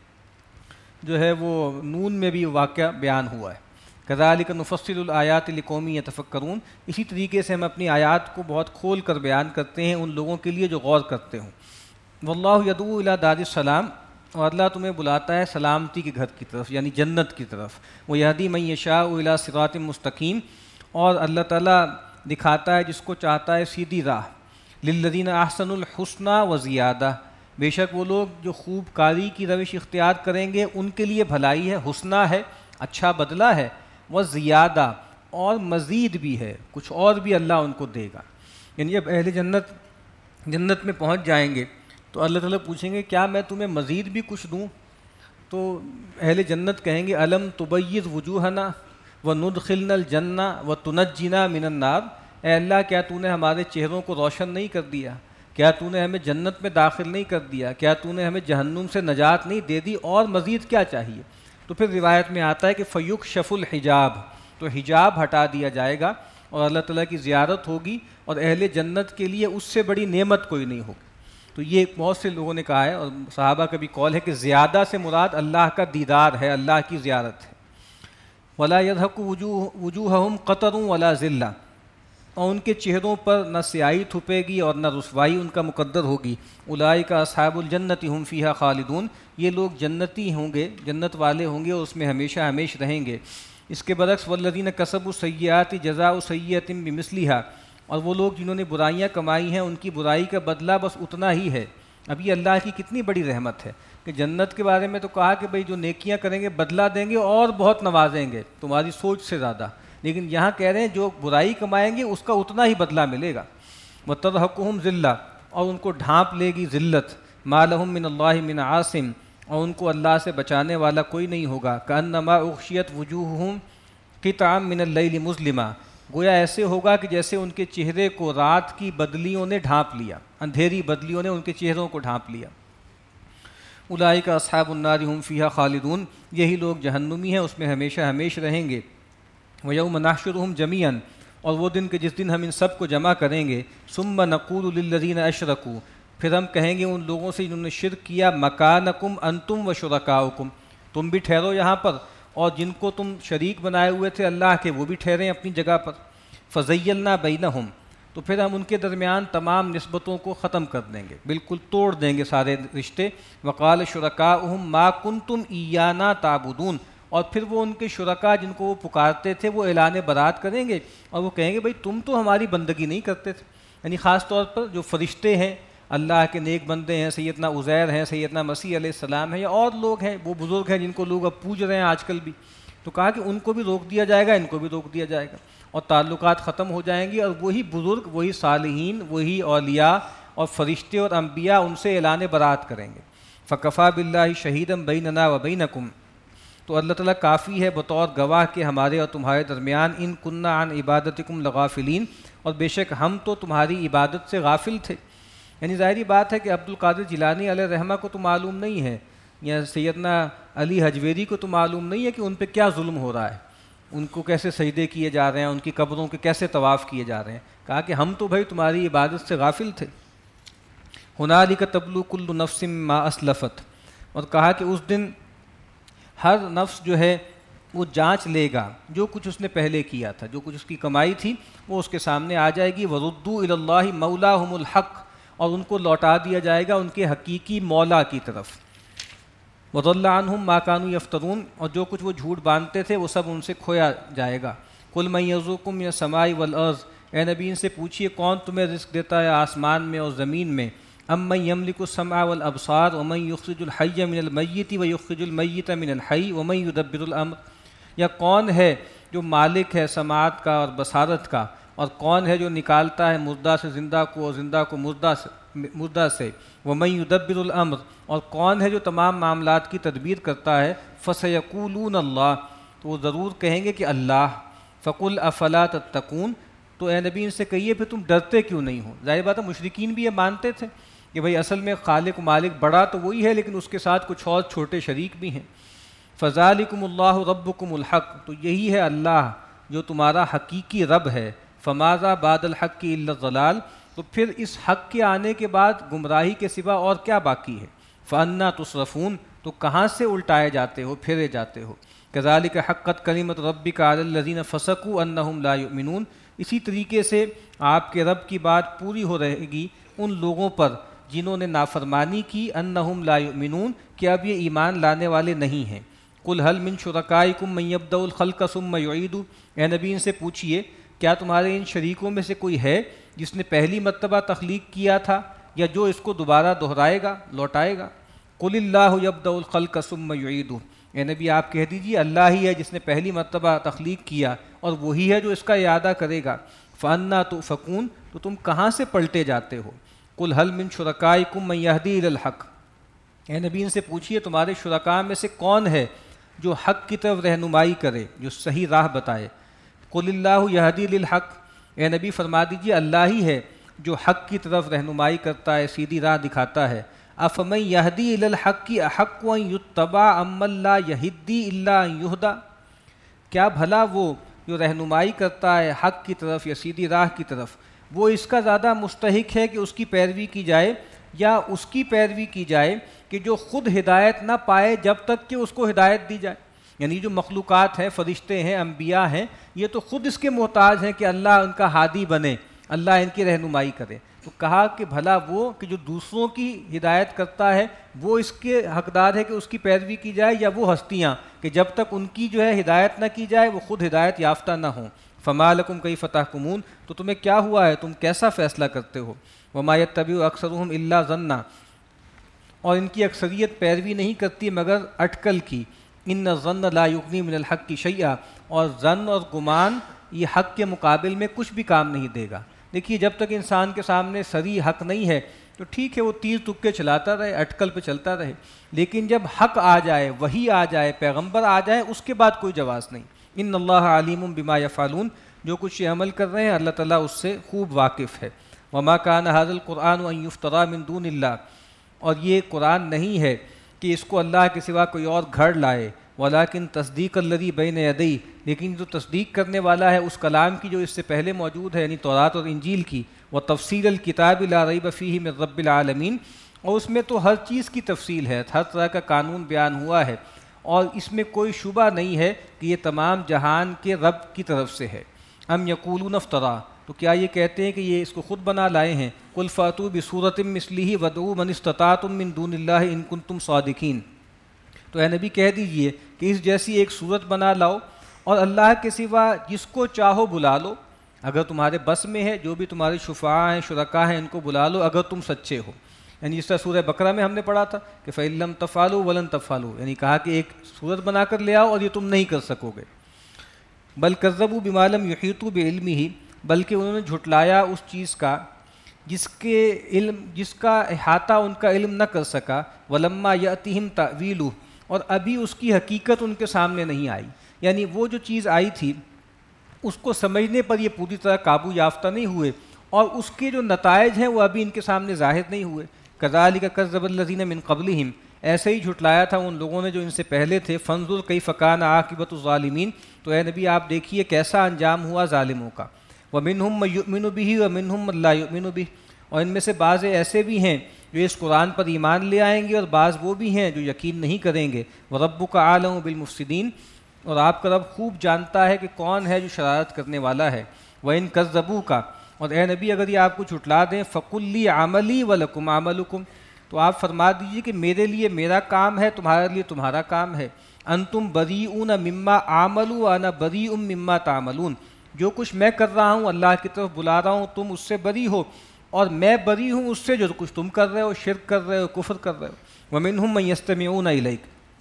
جو ہے وہ نون میں بھی واقعہ بیان ہوا ہے۔ کذالک نفصل الآیات لقوم یتفکرون، اسی طریقے سے ہم اپنی آیات کو بہت کھول کر بیان کرتے ہیں ان لوگوں کے لیے جو غور کرتے ہوں۔ واللہ یدعو الی دار السلام، اور اللہ تمہیں بلاتا ہے سلامتی کے گھر کی طرف، یعنی جنت کی طرف۔ ویہدی من یشاء الی صراط مستقیم، اور اللہ تعالیٰ دکھاتا ہے جس کو چاہتا ہے سیدھی راہ۔ للذین احسنوا الحسنی وزیادہ، بے شک وہ لوگ جو خوب کاری کی روش اختیار کریں گے ان کے لیے بھلائی ہے، حسنہ ہے، اچھا بدلہ ہے، وزیادہ، اور مزید بھی ہے، کچھ اور بھی اللہ ان کو دے گا۔ یعنی جب اہل جنت جنت میں پہنچ جائیں گے تو اللہ تعالیٰ پوچھیں گے کیا میں تمہیں مزید بھی کچھ دوں؟ تو اہل جنت کہیں گے الم تبیض وجوہنا وندخلنا الجنہ وتنجنا من النار، اے اللہ کیا تو نے ہمارے چہروں کو روشن نہیں کر دیا؟ کیا تو نے ہمیں جنت میں داخل نہیں کر دیا؟ کیا تو نے ہمیں جہنم سے نجات نہیں دے دی؟ اور مزید کیا چاہیے؟ تو پھر روایت میں آتا ہے کہ فیکشف الحجاب، تو حجاب ہٹا دیا جائے گا اور اللہ تعالیٰ کی زیارت ہوگی، اور اہل جنت کے لیے اس سے بڑی نعمت کوئی نہیں ہوگی۔ تو یہ بہت سے لوگوں نے کہا ہے، اور صحابہ کا بھی قول ہے کہ زیادہ سے مراد اللہ کا دیدار ہے، اللہ کی زیارت ہے۔ ولا یضحک وجوہ وجوہہم قطر ولا ذلہ، اور ان کے چہروں پر نہ سیاہی تھپے گی اور نہ رسوائی ان کا مقدر ہوگی۔ اولئک اصحاب الجنۃ هم فیہا خالدون، یہ لوگ جنتی ہوں گے، جنت والے ہوں گے اور اس میں ہمیشہ ہمیش رہیں گے۔ اس کے برعکس والذین کسبوا السیئات جزاء سیئۃ بمثلھا، اور وہ لوگ جنہوں نے برائیاں کمائی ہیں ان کی برائی کا بدلہ بس اتنا ہی ہے۔ اب یہ اللہ کی کتنی بڑی رحمت ہے کہ جنت کے بارے میں تو کہا کہ بھئی جو نیکیاں کریں گے بدلہ دیں گے اور بہت نوازیں گے تمہاری سوچ سے زیادہ، لیکن یہاں کہہ رہے ہیں جو برائی کمائیں گے اس کا اتنا ہی بدلہ ملے گا۔ وترہقہم ذلہ، اور ان کو ڈھانپ لے گی ذلت، ما لہم من اللہ من عاصم، اور ان کو اللہ سے بچانے والا کوئی نہیں ہوگا۔ کأنما اغشیت وجوہہم قطعا من اللیل مظلما، گویا ایسے ہوگا کہ جیسے ان کے چہرے کو رات کی بدلیوں نے ڈھانپ لیا، اندھیری بدلیوں نے ان کے چہروں کو ڈھانپ لیا۔ اولئک اصحاب النار هم فیہا خالدون، یہی لوگ جہنمی ہیں، اس میں ہمیشہ ہمیش رہیں گے۔ وَيَوْمَ نَحْشُرُهُمْ جَمِيعًا، اور وہ دن کہ جس دن ہم ان سب کو جمع کریں گے۔ ثُمَّ نَقُولُ لِلَّذِينَ أَشْرَكُوا، پھر ہم کہیں گے ان لوگوں سے جنہوں نے شرک کیا، مَكَانَكُمْ أَنْتُمْ وَشُرَكَاؤُكُمْ، تم بھی ٹھہرو یہاں پر، اور جن کو تم شریک بنائے ہوئے تھے اللہ کے وہ بھی ٹھہریں اپنی جگہ پر۔ فَزَيَّلْنَا بَيْنَهُمْ، تو پھر ہم ان کے درمیان تمام نسبتوں کو ختم کر دیں گے، بالکل توڑ دیں گے سارے رشتے۔ وَقَالَ شُرَكَاؤُهُمْ مَا كُنْتُمْ إِيَّانَا تَعْبُدُونَ، اور پھر وہ ان کے شرکا جن کو وہ پکارتے تھے وہ اعلان برات کریں گے اور وہ کہیں گے بھئی تم تو ہماری بندگی نہیں کرتے تھے۔ یعنی خاص طور پر جو فرشتے ہیں، اللہ کے نیک بندے ہیں، سیدنا عزیر ہیں، سیدنا مسیح علیہ السلام ہیں، یا اور لوگ ہیں، وہ بزرگ ہیں جن کو لوگ اب پوج رہے ہیں آج کل بھی، تو کہا کہ ان کو بھی روک دیا جائے گا، ان کو بھی روک دیا جائے گا، اور تعلقات ختم ہو جائیں گے، اور وہی بزرگ، وہی صالحین، وہی اولیاء اور فرشتے اور انبیاء ان سے اعلان برات کریں گے۔ فَكَفَى بِاللَّهِ شَهِيدًا بَيْنَنَا وَبَيْنَكُمْ، تو اللہ تعالیٰ کافی ہے بطور گواہ کہ ہمارے اور تمہارے درمیان ان کننا عن عبادتکم لغافلین، اور بے شک ہم تو تمہاری عبادت سے غافل تھے۔ یعنی ظاہری بات ہے کہ عبد القادر جیلانی علیہ رحمہ کو تو معلوم نہیں ہے، یا سیدنا علی حجویری کو تو معلوم نہیں ہے کہ ان پہ کیا ظلم ہو رہا ہے، ان کو کیسے سجدے کیے جا رہے ہیں، ان کی قبروں کے کیسے طواف کیے جا رہے ہیں۔ کہا کہ ہم تو بھائی تمہاری عبادت سے غافل تھے۔ ہنالک تبلو کل نفس ما اسلفت، اور کہا کہ اس دن ہر نفس جو ہے وہ جانچ لے گا جو کچھ اس نے پہلے کیا تھا، جو کچھ اس کی کمائی تھی وہ اس کے سامنے آ جائے گی. وردوا الی اللہ مولاہم الحق، اور ان کو لوٹا دیا جائے گا ان کے حقیقی مولا کی طرف. وضل عنہم ما کانوا یفترون، اور جو کچھ وہ جھوٹ باندھتے تھے وہ سب ان سے کھویا جائے گا. قل من یرزقکم من السماء والارض، اے نبی ان سے پوچھیے کون تمہیں رزق دیتا ہے آسمان میں اور زمین میں. امن یملک السمع والابصار ومن یخرج الحی من المیت ویخرج المیت من الحی ومن یدبر الامر، یا کون ہے جو مالک ہے سماعت کا اور بصارت کا، اور کون ہے جو نکالتا ہے مردہ سے زندہ کو اور زندہ کو مردہ سے مردہ سے. ومن یدبر الامر، اور کون ہے جو تمام معاملات کی تدبیر کرتا ہے. فسیقولون اللہ، تو وہ ضرور کہیں گے کہ اللہ. فقل افلا تتقون، تو اے نبی ان سے کہیے پھر تم ڈرتے کیوں نہیں ہو. ظاہر بات ہے مشرکین بھی یہ مانتے تھے کہ بھئی اصل میں خالق و مالک بڑا تو وہی ہے، لیکن اس کے ساتھ کچھ اور چھوٹے شریک بھی ہیں. فذالکم اللہ ربکم الحق، تو یہی ہے اللہ جو تمہارا حقیقی رب ہے. فماذا بعد الحق الا الضلال، تو پھر اس حق کے آنے کے بعد گمراہی کے سوا اور کیا باقی ہے. فانا تصرفون، تو کہاں سے الٹائے جاتے ہو پھیرے جاتے ہو. کذالک حقت کلمۃ ربک علی الذین فسقوا انہم لا یؤمنون، اسی طریقے سے آپ کے رب کی بات پوری ہو رہے گی ان لوگوں پر جنہوں نے نافرمانی کی. انہم لا یؤمنون، کہ اب یہ ایمان لانے والے نہیں ہیں. قل هل من شرکائکم من یبدأ الخلق ثم یعید، اے نبی ان سے پوچھئے کیا تمہارے ان شریکوں میں سے کوئی ہے جس نے پہلی مرتبہ تخلیق کیا تھا یا جو اس کو دوبارہ دہرائے گا لوٹائے گا. قل اللہ یبدأ الخلق ثم یعید، اے نبی آپ کہہ دیجیے اللہ ہی ہے جس نے پہلی مرتبہ تخلیق کیا اور وہی ہے جو اس کا اعادہ کرے گا. فانا تؤفکون، تو تم کہاں سے پلٹے جاتے ہو. قل هل من شرکائکم من یہدی الی الحق، اے نبی ان سے پوچھئے تمہارے شرکاء میں سے کون ہے جو حق کی طرف رہنمائی کرے، جو صحیح راہ بتائے. قل اللہ یہدی للحق، اے نبی فرما دیجیے اللہ ہی ہے جو حق کی طرف رہنمائی کرتا ہے، سیدھی راہ دکھاتا ہے. افمن یہدی الی الحق احق ان یتبع امن لا یہدی الا ان یہدی، کیا بھلا وہ جو رہنمائی کرتا ہے حق کی طرف یا سیدھی راہ کی طرف، وہ اس کا زیادہ مستحق ہے کہ اس کی پیروی کی جائے، یا اس کی پیروی کی جائے کہ جو خود ہدایت نہ پائے جب تک کہ اس کو ہدایت دی جائے. یعنی جو مخلوقات ہیں، فرشتے ہیں، انبیاء ہیں، یہ تو خود اس کے محتاج ہیں کہ اللہ ان کا ہادی بنے، اللہ ان کی رہنمائی کرے. تو کہا کہ بھلا وہ کہ جو دوسروں کی ہدایت کرتا ہے وہ اس کے حقدار ہے کہ اس کی پیروی کی جائے، یا وہ ہستیاں کہ جب تک ان کی جو ہے ہدایت نہ کی جائے وہ خود ہدایت یافتہ نہ ہوں. فما لکم کیف تحکمون، تو تمہیں کیا ہوا ہے، تم کیسا فیصلہ کرتے ہو. وما یتبع اکثرهم الا ظنا، اور ان کی اکثریت پیروی نہیں کرتی مگر اٹکل کی. ان الظن لا یغنی من الحق شیئا، اور ظن اور گمان یہ حق کے مقابل میں کچھ بھی کام نہیں دے گا. دیکھیے جب تک انسان کے سامنے صریح حق نہیں ہے تو ٹھیک ہے وہ تیر تکے چلاتا رہے، اٹکل پہ چلتا رہے، لیکن جب حق آ جائے، وحی آ جائے، پیغمبر آ جائے، اس کے بعد کوئی جواز نہیں. ان اللہ علیم بما یفعلون، جو کچھ یہ عمل کر رہے ہیں اللہ تعالیٰ اس سے خوب واقف ہے. وما کان ھذا القرآن ان یفترى من دون اللہ، اور یہ قرآن نہیں ہے کہ اس کو اللہ کے سوا کوئی اور گھڑ لائے. ولیکن تصدیق الذی بین یدیہ، لیکن جو تصدیق کرنے والا ہے اس کلام کی جو اس سے پہلے موجود ہے، یعنی تورات اور انجیل کی. وتفصیل الکتاب لا ریب فیہ من رب العالمین، اور اس میں تو ہر چیز کی تفصیل ہے، ہر طرح کا قانون بیان ہوا ہے، اور اس میں کوئی شبہ نہیں ہے کہ یہ تمام جہان کے رب کی طرف سے ہے. ام یقولون افترا، تو کیا یہ کہتے ہیں کہ یہ اس کو خود بنا لائے ہیں. قل فاتوا بسورۃ مثلہ وادعوا من استطعتم من دون اللہ ان کنتم صادقین، تو اے نبی کہہ دیجئے کہ اس جیسی ایک صورت بنا لاؤ اور اللہ کے سوا جس کو چاہو بلا لو، اگر تمہارے بس میں ہے، جو بھی تمہارے شفعاء ہیں، شرکاء ہیں، ان کو بلا لو اگر تم سچے ہو. یعنی جس طرح سورہ بقرہ میں ہم نے پڑھا تھا کہ فَإِن لَّمْ تَفْعَلُوا وَلَن تَفْعَلُوا، یعنی کہا کہ ایک صورت بنا کر لے آؤ اور یہ تم نہیں کر سکو گے. بل کذبوا بما لم یحیطوا بعلمہ، بلکہ انہوں نے جھٹلایا اس چیز کا جس کے علم جس کا احاطہ ان کا علم نہ کر سکا. ولما یأتہم تأویلہ، اور ابھی اس کی حقیقت ان کے سامنے نہیں آئی. یعنی وہ جو چیز آئی تھی اس کو سمجھنے پر یہ پوری طرح قابو یافتہ نہیں ہوئے، اور اس کے جو نتائج ہیں وہ ابھی ان کے سامنے ظاہر نہیں ہوئے. کذالک کذب الذین من قبلہم، ایسے ہی جھٹلایا تھا ان لوگوں نے جو ان سے پہلے تھے. فانظر کیف کان عاقبۃ الظالمین، تو اے نبی آپ دیکھیے کیسا انجام ہوا ظالموں کا. ومنہم من یؤمن بہ ومنہم من لا یؤمن بہ، اور ان میں سے بعض ایسے بھی ہیں جو اس قرآن پر ایمان لے آئیں گے اور بعض وہ بھی ہیں جو یقین نہیں کریں گے. وَرَبُّكَ أَعْلَمُ بِالْمُفْسِدِينَ، اور آپ کا رب خوب جانتا ہے کہ کون ہے جو شرارت کرنے والا ہے۔ وَإِن كَذَّبُوكَ، اور اے نبی اگر یہ آپ کو جھٹلا دیں، فَقُلْ لِي عَمَلِي وَلَكُمْ عَمَلُكُمْ، تو آپ فرما دیجئے کہ میرے لیے میرا کام ہے، تمہارے لیے تمہارا کام ہے۔ انتم بریئون مما اعمل وانا بریء مما تعملون، جو کچھ میں کر رہا ہوں اللہ کی طرف بلا رہا ہوں، تم اس سے بری ہو، اور میں بری ہوں اس سے جو کچھ تم کر رہے ہو، شرک کر رہے ہو، کفر کر رہے ہو۔ ومنہم من یستمعون الیک،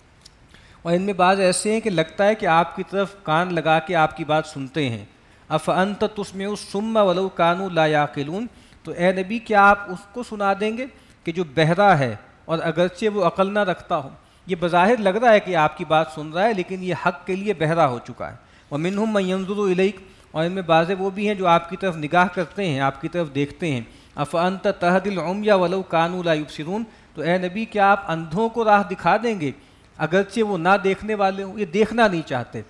اور ان میں بعض ایسے ہیں کہ لگتا ہے کہ آپ کی طرف کان لگا کے آپ کی بات سنتے ہیں۔ افانت تسمع الصم ولو كانوا لا يعقلون، تو اے نبی کیا آپ اس کو سنا دیں گے کہ جو بہرا ہے اور اگرچہ وہ عقل نہ رکھتا ہو؟ یہ بظاہر لگ رہا ہے کہ آپ کی بات سن رہا ہے لیکن یہ حق کے لیے بہرا ہو چکا ہے۔ ومنہم من ينظر الیک، اور ان میں بعض وہ بھی ہیں جو آپ کی طرف نگاہ کرتے ہیں، آپ کی طرف دیکھتے ہیں۔ افانت تهدی العمی ولو كانوا لا يبصرون، تو اے نبی کیا آپ اندھوں کو راہ دکھا دیں گے اگرچہ وہ نہ دیکھنے والے ہوں؟ یہ دیکھنا نہیں چاہتے۔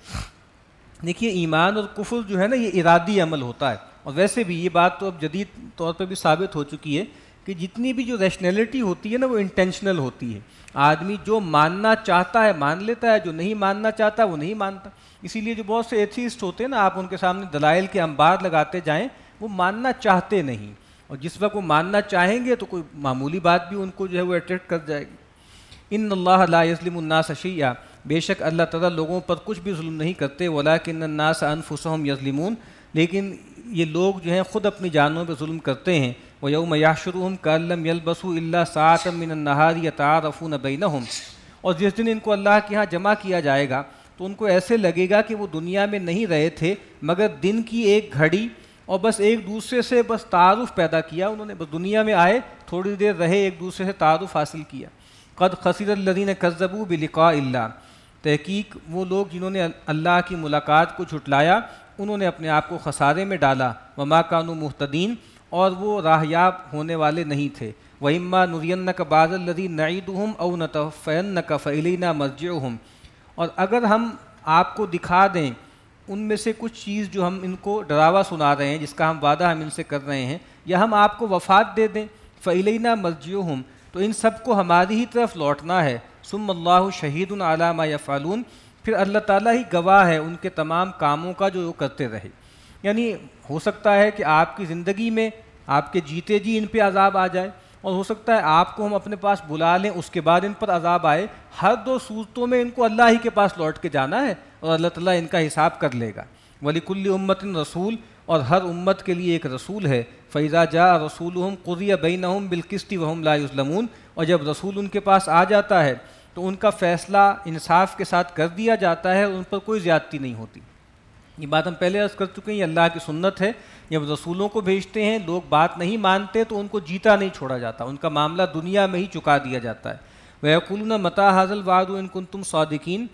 دیکھیے ایمان اور کفر جو ہے نا یہ ارادی عمل ہوتا ہے، اور ویسے بھی یہ بات تو اب جدید طور پہ بھی ثابت ہو چکی ہے کہ جتنی بھی جو ریشنلٹی ہوتی ہے نا وہ انٹینشنل ہوتی ہے۔ آدمی جو ماننا چاہتا ہے مان لیتا ہے، جو نہیں ماننا چاہتا وہ نہیں مانتا۔ اسی لیے جو بہت سے ایتھیسٹ ہوتے ہیں نا، آپ ان کے سامنے دلائل کے انبار لگاتے جائیں، وہ ماننا چاہتے نہیں، اور جس وقت وہ ماننا چاہیں گے تو کوئی معمولی بات بھی ان کو جو ہے وہ اٹریکٹ کر جائے گی۔ ان اللہ لا یظلم الناس شیئا، بے شک اللہ تعالیٰ لوگوں پر کچھ بھی ظلم نہیں کرتے، ولکن الناس انفسهم یظلمون، لیکن یہ لوگ جو ہیں خود اپنی جانوں پہ ظلم کرتے ہیں۔ وَيَوْمَ يَحْشُرُهُمْ كَأَن لَّمْ يَلْبَثُوا إِلَّا سَاعَةً مِّنَ النَّهَارِ يَتَعَارَفُونَ بَيْنَهُمْ، اور جس دن ان کو اللہ کے ہاں جمع کیا جائے گا تو ان کو ایسے لگے گا کہ وہ دنیا میں نہیں رہے تھے مگر دن کی ایک گھڑی، اور بس ایک دوسرے سے بس تعارف پیدا کیا انہوں نے، بس دنیا میں آئے تھوڑی دیر رہے، ایک دوسرے سے تعارف حاصل کیا۔ قد خسر الذین کذبوا بلقاء اللہ، تحقیق وہ لوگ جنہوں نے اللہ کی ملاقات کو جھٹلایا انہوں نے اپنے آپ کو خسارے میں ڈالا۔ وما کانوا مہتدین، اور وہ راہیاب ہونے والے نہیں تھے۔ وَإِمَّا نُرِيَنَّكَ بَعْضَ الَّذِي نَعِدُهُمْ أَوْ نَتَوَفَّيَنَّكَ فَإِلَيْنَا مَرْجِعُهُمْ، اور اگر ہم آپ کو دکھا دیں ان میں سے کچھ چیز جو ہم ان کو ڈراوا سنا رہے ہیں، جس کا ہم وعدہ ہم ان سے کر رہے ہیں، یا ہم آپ کو وفات دے دیں، فَإِلَيْنَا مَرْجِعُهُمْ، تو ان سب کو ہماری ہی طرف لوٹنا ہے۔ ثُمَّ اللَّهُ شَهِيدٌ عَلَىٰ مَا يَفْعَلُونَ، پھر اللہ تعالیٰ ہی گواہ ہے ان کے تمام کاموں کا جو وہ کرتے رہے۔ یعنی ہو سکتا ہے کہ آپ کی زندگی میں آپ کے جیتے جی ان پہ عذاب آ جائے، اور ہو سکتا ہے آپ کو ہم اپنے پاس بلا لیں اس کے بعد ان پر عذاب آئے۔ ہر دو صورتوں میں ان کو اللہ ہی کے پاس لوٹ کے جانا ہے اور اللہ تعالیٰ ان کا حساب کر لے گا۔ وَلِكُلِّ أُمَّةٍ رسول، اور ہر امت کے لیے ایک رسول ہے۔ فَإِذَا جَاءَ رَسُولُهُمْ قُضِيَ بَيْنَهُمْ بِالْقِسْطِ وَهُمْ لَا يُظْلَمُونَ، اور جب رسول ان کے پاس آ جاتا ہے تو ان کا فیصلہ انصاف کے ساتھ کر دیا جاتا ہے، ان پر کوئی زیادتی نہیں ہوتی۔ یہ بات ہم پہلے عرض کر چکے ہیں، یہ اللہ کی سنت ہے، جب رسولوں کو بھیجتے ہیں لوگ بات نہیں مانتے تو ان کو جیتا نہیں چھوڑا جاتا، ان کا معاملہ دنیا میں ہی چکا دیا جاتا ہے۔ وَيَقُولُونَ مَتَىٰ هَٰذَا الْوَعْدُ إِن كُنتُمْ صَادِقِينَ،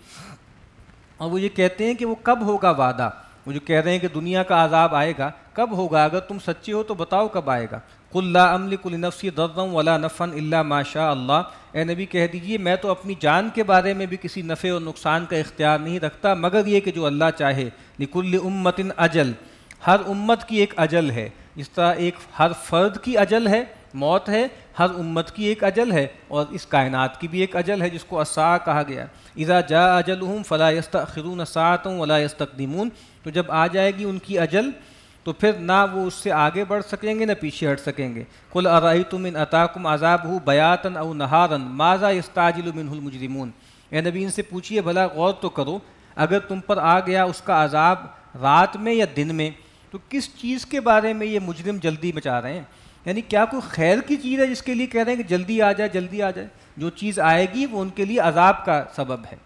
اور وہ یہ کہتے ہیں کہ وہ کب ہوگا وعدہ، وہ جو کہہ رہے ہیں کہ دنیا کا عذاب آئے گا کب ہوگا، اگر تم سچے ہو تو بتاؤ کب آئے گا۔ قُل لَّا أَمْلِكُ لِنَفْسِي ضَرًّا وَلَا نَفْعًا إِلَّا مَا شَاءَ اللَّهُ، اے نبی کہہ دیجئے میں تو اپنی جان کے بارے میں بھی کسی نفع اور نقصان کا اختیار نہیں رکھتا مگر یہ کہ جو اللہ چاہے۔ لِكُلِّ أُمَّةٍ أَجَلٌ، ہر امت کی ایک اجل ہے، جس طرح ایک ہر فرد کی اجل ہے موت ہے، ہر امت کی ایک اجل ہے، اور اس کائنات کی بھی ایک اجل ہے جس کو الساعہ کہا گیا۔ اذا جاء اجلهم فلا يستأخرون ساعة ولا يستقدمون، تو جب آ جائے گی ان کی اجل تو پھر نہ وہ اس سے آگے بڑھ سکیں گے نہ پیچھے ہٹ سکیں گے۔ قل ارأيتم ان اتاكم عذابه بياتا او نهارا ماذا يستعجل منه المجرمون، اے نبی ان سے پوچھئے بھلا غور تو کرو، اگر تم پر آ گیا اس کا عذاب رات میں یا دن میں تو کس چیز کے بارے میں یہ مجرم جلدی مچا رہے ہیں؟ یعنی کیا کوئی خیر کی چیز ہے جس کے لیے کہہ رہے ہیں کہ جلدی آ جائے جلدی آ جائے؟ جو چیز آئے گی وہ ان کے لیے عذاب کا سبب ہے۔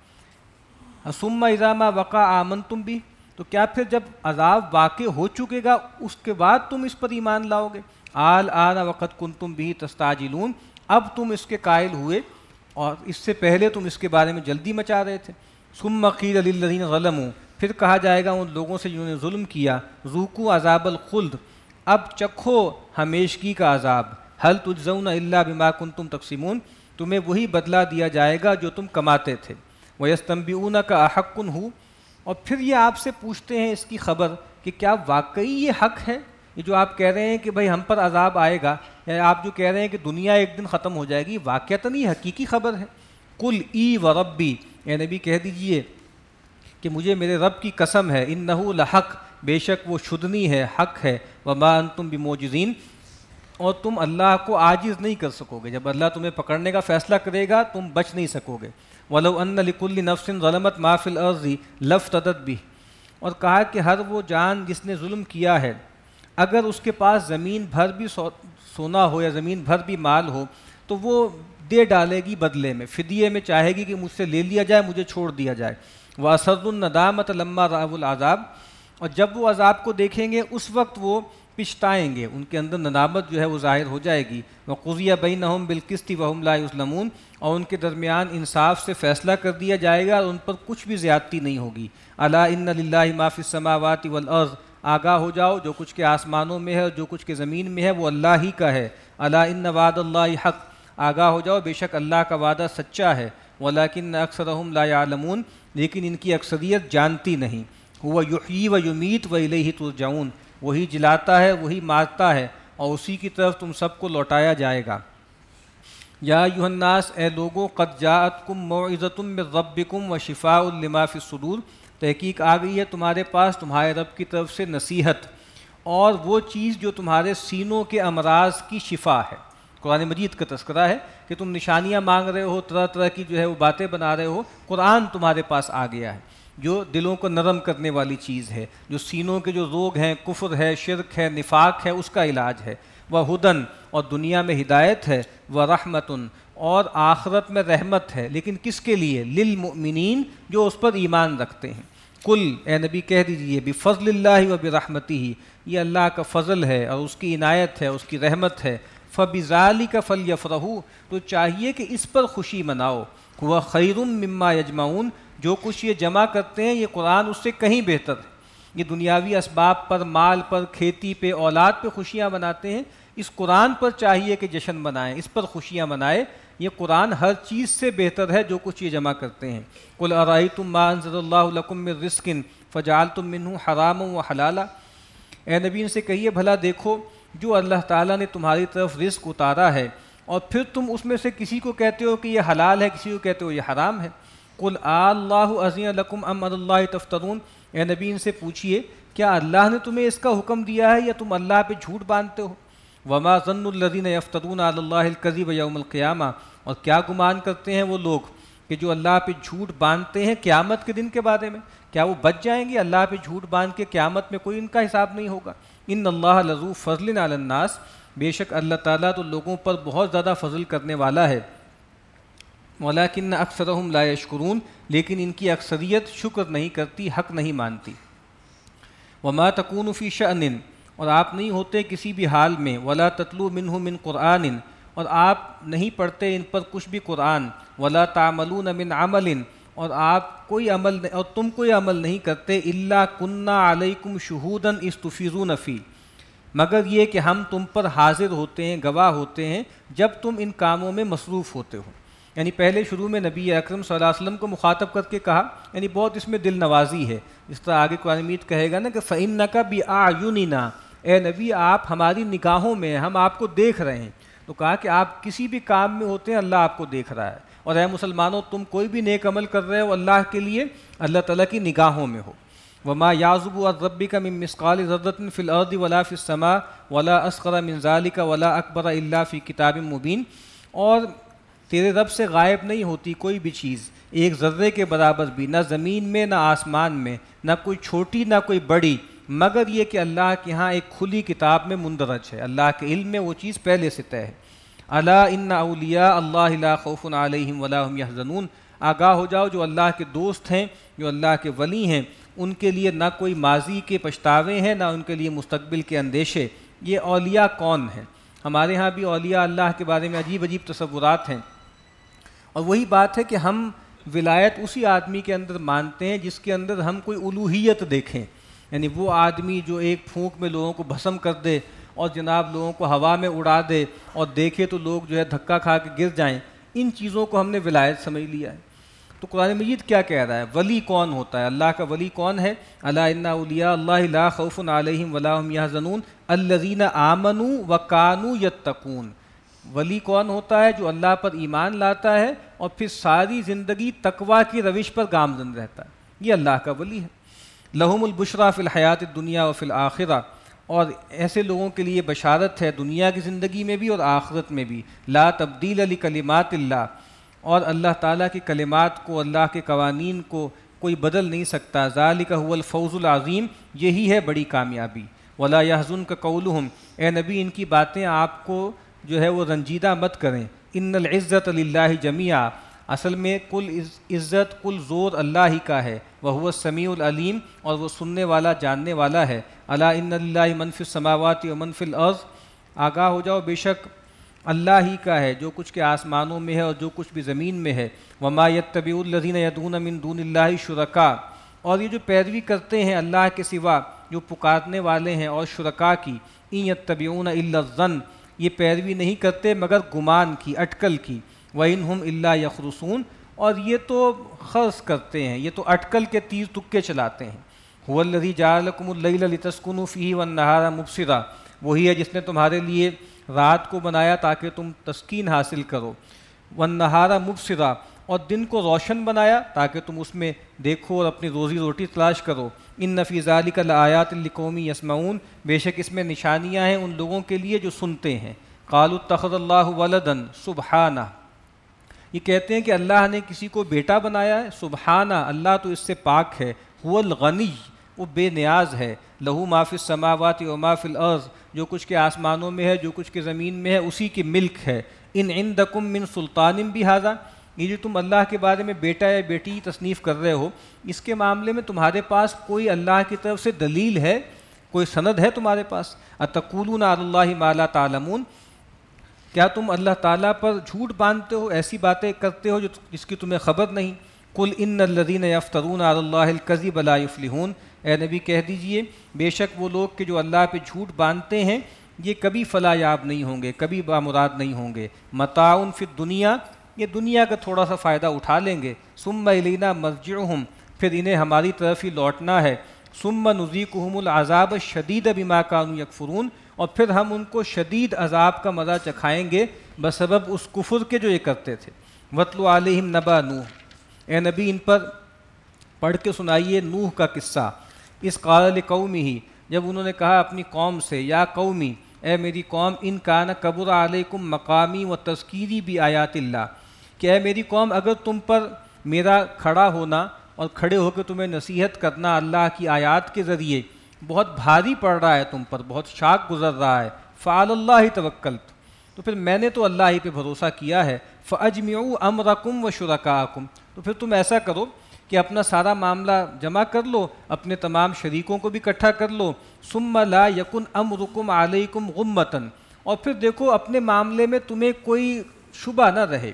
ثم اذا ما وقع آمنتم بھی، تو کیا پھر جب عذاب واقع ہو چکے گا اس کے بعد تم اس پر ایمان لاؤ گے؟ الآن وقد کنتم به تستعجلون، اب تم اس کے قائل ہوئے اور اس سے پہلے تم اس کے بارے میں جلدی مچا رہے تھے۔ ثم قیل للذین ظلموا، پھر کہا جائے گا ان لوگوں سے جنہوں نے ظلم کیا، ذوقوا عذاب الخلد، اب چکھو ہمیشگی کا عذاب، هل تجزون الا بما کنتم تقسمون، تمہیں وہی بدلہ دیا جائے گا جو تم کماتے تھے۔ وَيَسْتَنبِئُونَكَ أَحَقٌّ هُوَ، اور پھر یہ آپ سے پوچھتے ہیں اس کی خبر کہ کیا واقعی یہ حق ہے، یہ جو آپ کہہ رہے ہیں کہ بھائی ہم پر عذاب آئے گا، یا آپ جو کہہ رہے ہیں کہ دنیا ایک دن ختم ہو جائے گی، واقعتاً یہ حقیقی خبر ہے؟ قُلْ ای وَرَبِّی، اے نبی کہہ دیجئے کہ مجھے میرے رب کی قسم ہے، انہ لحق، بے شک وہ شدنی ہے، حق ہے، وما انتم بموجزین، اور تم اللہ کو عاجز نہیں کر سکو گے، جب اللہ تمہیں پکڑنے کا فیصلہ کرے گا تم بچ نہیں سکو گے۔ وَلَوْ أَنَّ لِكُلِّ نَفْسٍ ظَلَمَتْ مَا فِي الْأَرْضِ لَافْتَدَتْ بِهِ، اور کہا کہ ہر وہ جان جس نے ظلم کیا ہے اگر اس کے پاس زمین بھر بھی سونا ہو یا زمین بھر بھی مال ہو تو وہ دے ڈالے گی بدلے میں، فدیے میں چاہے گی کہ مجھ سے لے لیا جائے، مجھے چھوڑ دیا جائے۔ وَأَسَرُّوا النَّدَامَةَ لَمَّا رَأَوُا الْعَذَابَ، اور جب وہ عذاب کو دیکھیں گے اس وقت وہ پچھتائیں گے، ان کے اندر ندامت جو ہے وہ ظاہر ہو جائے گی۔ وَقُضِيَ بَيْنَهُم بِالْقِسْطِ وَهُمْ لَا يُظْلَمُونَ، اور ان کے درمیان انصاف سے فیصلہ کر دیا جائے گا اور ان پر کچھ بھی زیادتی نہیں ہوگی۔ الا ان للہ ما فی السماوات والارض، آگاہ ہو جاؤ جو کچھ کے آسمانوں میں ہے اور جو کچھ کے زمین میں ہے وہ اللہ ہی کا ہے۔ الا ان وعد اللہ حق، آگاہ ہو جاؤ بے شک اللہ کا وعدہ سچا ہے۔ ولکن اکثرہم لا یعلمون، لیکن ان کی اکثریت جانتی نہیں۔ هو یحیی و یمیت و الیہ ترجعون، وہی جلاتا ہے وہی مارتا ہے اور اسی کی طرف تم سب کو لوٹایا جائے گا۔ یا ایھا الناس، اے لوگو، قد جاءتکم موعظۃ من ربکم وشفاء لما فی الصدور، تحقیق آ گئی ہے تمہارے پاس تمہارے رب کی طرف سے نصیحت اور وہ چیز جو تمہارے سینوں کے امراض کی شفا ہے۔ قرآن مجید کا تذکرہ ہے کہ تم نشانیاں مانگ رہے ہو، طرح طرح کی جو ہے وہ باتیں بنا رہے ہو، قرآن تمہارے پاس آ گیا ہے جو دلوں کو نرم کرنے والی چیز ہے، جو سینوں کے جو روگ ہیں، کفر ہے، شرک ہے، نفاق ہے، اس کا علاج ہے۔ وہدن، اور دنیا میں ہدایت ہے، ورحمتن، اور آخرت میں رحمت ہے، لیکن کس کے لیے؟ للمؤمنین، جو اس پر ایمان رکھتے ہیں۔ کل، اے نبی کہہ دیجئے، بفضل اللہ و برحمتہ، یہ اللہ کا فضل ہے اور اس کی عنایت ہے، اس کی رحمت ہے۔ فبذالک فلیفرحوا، تو چاہیے کہ اس پر خوشی مناؤ۔ ہوا خیر مما یجمعون، جو کچھ یہ جمع کرتے ہیں یہ قرآن اس سے کہیں بہتر ہے۔ یہ دنیاوی اسباب پر، مال پر، کھیتی پہ، اولاد پہ خوشیاں مناتے ہیں، اس قرآن پر چاہیے کہ جشن منائیں، اس پر خوشیاں منائیں۔ یہ قرآن ہر چیز سے بہتر ہے جو کچھ یہ جمع کرتے ہیں۔ قل ارأیتم ما انزل اللہ لکم من رزق فجعلتم منہ حراما وحلالا، اے نبی ان سے کہیے بھلا دیکھو جو اللہ تعالیٰ نے تمہاری طرف رزق اتارا ہے اور پھر تم اس میں سے کسی کو کہتے ہو کہ یہ حلال ہے، کسی کو کہتے ہو یہ حرام ہے۔ قل اللہ اذن لکم ام علی اللہ تفترون، اے نبی ان سے پوچھئے کیا اللہ نے تمہیں اس کا حکم دیا ہے یا تم اللہ پہ جھوٹ باندھتے ہو؟ وما ظن الذین یفترون علی اللہ الکذب یوم القیامہ، اور کیا گمان کرتے ہیں وہ لوگ کہ جو اللہ پہ جھوٹ باندھتے ہیں قیامت کے دن کے بارے میں، کیا وہ بچ جائیں گے؟ اللہ پہ جھوٹ باندھ کے قیامت میں کوئی ان کا حساب نہیں ہوگا۔ ان اللہ لذو فضل علی الناس، بے شک اللہ تعالیٰ تو لوگوں پر بہت زیادہ فضل کرنے والا ہے۔ ولیکن اکثرہم لا یشکرون، لیکن ان کی اکثریت شکر نہیں کرتی، حق نہیں مانتی۔ وما تکون فی شأن، اور آپ نہیں ہوتے کسی بھی حال میں، ولا تتلو منہ من قرآن، اور آپ نہیں پڑھتے ان پر کچھ بھی قرآن، ولا تعملون من عمل، اور آپ کوئی عمل اور تم کوئی عمل نہیں کرتے، الا کنا علیکم شہودا اذ تفیضون فیہ، مگر یہ کہ ہم تم پر حاضر ہوتے ہیں، گواہ ہوتے ہیں جب تم ان کاموں میں مصروف ہوتے ہو۔ یعنی پہلے شروع میں نبی اکرم صلی اللہ علیہ وسلم کو مخاطب کر کے کہا، یعنی بہت اس میں دل نوازی ہے، اس طرح آگے قرآن مجید کہے گا نا کہ فَإِنَّكَ بِأَعْيُنِنَا، اے نبی آپ ہماری نگاہوں میں، ہم آپ کو دیکھ رہے ہیں۔ تو کہا کہ آپ کسی بھی کام میں ہوتے ہیں اللہ آپ کو دیکھ رہا ہے، اور اے مسلمانوں تم کوئی بھی نیک عمل کر رہے ہو اللہ کے لیے، اللہ تعالیٰ کی نگاہوں میں ہو۔ وما يعزب عن ربك من مثقال ذرة في الارض ولا في السماء ولا اصغر من ذلك ولا اکبر الا في کتاب مبین، اور تیرے رب سے غائب نہیں ہوتی کوئی بھی چیز ایک ذرے کے برابر بھی، نہ زمین میں نہ آسمان میں، نہ کوئی چھوٹی نہ کوئی بڑی، مگر یہ کہ اللہ کے ہاں ایک کھلی کتاب میں مندرج ہے، اللہ کے علم میں وہ چیز پہلے سے طے ہے۔ الا ان اولیاء اللہ لا خوف علیہم ولا هم يحزنون، آگاہ ہو جاؤ جو اللہ کے دوست ہیں، جو اللہ کے ولی ہیں، ان کے لیے نہ کوئی ماضی کے پچھتاوے ہیں نہ ان کے لیے مستقبل کے اندیشے۔ یہ اولیاء کون ہیں؟ ہمارے ہاں بھی اولیاء اللہ کے بارے میں عجیب عجیب تصورات ہیں، اور وہی بات ہے کہ ہم ولایت اسی آدمی کے اندر مانتے ہیں جس کے اندر ہم کوئی الوہیت دیکھیں، یعنی وہ آدمی جو ایک پھونک میں لوگوں کو بھسم کر دے اور جناب لوگوں کو ہوا میں اڑا دے اور دیکھے تو لوگ جو ہے دھکا کھا کے گر جائیں، ان چیزوں کو ہم نے ولایت سمجھ لیا ہے۔ تو قرآن مجید کیا کہہ رہا ہے؟ ولی کون ہوتا ہے؟ اللہ کا ولی کون ہے؟ الا ان اولیاء اللہ لا خوف علیہم ولا هم يحزنون الذین آمنوا وکانوا یتقون، ولی کون ہوتا ہے؟ جو اللہ پر ایمان لاتا ہے اور پھر ساری زندگی تقویٰ کی روش پر گامزن رہتا ہے۔ یہ اللہ کا ولی ہے۔ لہم البشریٰ فی الحیات الدنیا و فی الآخرہ، اور ایسے لوگوں کے لیے بشارت ہے دنیا کی زندگی میں بھی اور آخرت میں بھی۔ لا تبدیل لکلمات اللہ، اور اللہ تعالیٰ کی کلمات کو، اللہ کے قوانین کو کوئی بدل نہیں سکتا۔ ذالک هو الفوز العظیم، یہی ہے بڑی کامیابی۔ ولا یحزنک قولہم، اے نبی ان کی باتیں آپ کو جو ہے وہ رنجیدہ مت کریں۔ ان العزت للہ جمیعا، اصل میں کل عزت کل زور اللہ ہی کا ہے۔ وہو السمیع العلیم، اور وہ سننے والا جاننے والا ہے۔ الا ان للہ من فی السماوات و من فی الارض، آگاہ ہو جاؤ بے شک اللہ ہی کا ہے جو کچھ کے آسمانوں میں ہے اور جو کچھ بھی زمین میں ہے۔ وما یتبع الذین یدعون من دون اللہ شرکاء، اور یہ جو پیروی کرتے ہیں اللہ کے سوا جو پکارنے والے ہیں اور شرکاء کی، ان یتبعون الا الظن، یہ پیروی نہیں کرتے مگر گمان کی، اٹکل کی۔ وَإِنْ هُمْ إِلَّا يَخْرُصُونَ، اور یہ تو خرص کرتے ہیں، یہ تو اٹکل کے تیر تکے چلاتے ہیں۔ هُوَ الَّذِي جَعَلَ لَكُمُ اللَّيْلَ لِتَسْكُنُوا فِيهِ وَالنَّهَارَ مُبْصِرًا، وہی ہے جس نے تمہارے لیے رات کو بنایا تاکہ تم تسکین حاصل کرو، وَالنَّهَارَ مُبْصِرًا، اور دن کو روشن بنایا تاکہ تم اس میں دیکھو اور اپنی روزی روٹی تلاش کرو۔ إِنَّ فِي ذَلِكَ لَآيَاتٍ لِقَوْمٍ يَسْمَعُونَ، بے شک اس میں نشانیاں ہیں ان لوگوں کے لیے جو سنتے ہیں۔ قَالُوا اتَّخَذَ اللَّهُ وَلَدًا سُبْحَانَهُ، یہ کہتے ہیں کہ اللہ نے کسی کو بیٹا بنایا ہے، سبحانہ، اللہ تو اس سے پاک ہے۔ هو الغنی، وہ بے نیاز ہے۔ لہو ما فی السماوات و ما فی الارض، جو کچھ کے آسمانوں میں ہے جو کچھ کے زمین میں ہے اسی کی ملک ہے۔ ان عندکم من سلطان بہذا، یہ جو تم اللہ کے بارے میں بیٹا یا بیٹی تصنیف کر رہے ہو، اس کے معاملے میں تمہارے پاس کوئی اللہ کی طرف سے دلیل ہے، کوئی سند ہے تمہارے پاس؟ اتقولون علی اللہ ما لا تعلمون، کیا تم اللہ تعالیٰ پر جھوٹ باندھتے ہو، ایسی باتیں کرتے ہو جو جس کی تمہیں خبر نہیں؟ قل ان الذین یفترون علی اللہ الکذب لا یفلحون، اے نبی کہہ دیجئے بے شک وہ لوگ کہ جو اللہ پہ جھوٹ باندھتے ہیں یہ کبھی فلاح یاب نہیں ہوں گے، کبھی بامراد نہیں ہوں گے۔ متاع فی الدنیا، یہ دنیا کا تھوڑا سا فائدہ اٹھا لیں گے۔ ثم الینا مرجعہم، پھر انہیں ہماری طرف ہی لوٹنا ہے۔ ثم نذیقہم العذاب الشدید بما کانوا یکفرون، اور پھر ہم ان کو شدید عذاب کا مزہ چکھائیں گے بسبب اس کفر کے جو یہ کرتے تھے۔ وَاتْلُ عَلَيْهِمْ نَبَأَ نوح، اے نبی ان پر پڑھ کے سنائیے نوح کا قصہ۔ اس قال لقومہ، جب انہوں نے کہا اپنی قوم سے، یا قومی، اے میری قوم، ان کان کبر علیکم مقامی و تذکیری بآیات اللہ، کہ اے میری قوم اگر تم پر میرا کھڑا ہونا اور کھڑے ہو کے تمہیں نصیحت کرنا اللہ کی آیات کے ذریعے بہت بھاری پڑ رہا ہے، تم پر بہت شاق گزر رہا ہے، فعلی اللہ توکلت، تو پھر میں نے تو اللہ ہی پہ بھروسہ کیا ہے۔ فاجمعوا امرکم و شرکاءکم، تو پھر تم ایسا کرو کہ اپنا سارا معاملہ جمع کر لو، اپنے تمام شریکوں کو بھی اکٹھا کر لو۔ ثم لا یکن امرکم علیکم غمۃ، اور پھر دیکھو اپنے معاملے میں تمہیں کوئی شبہ نہ رہے۔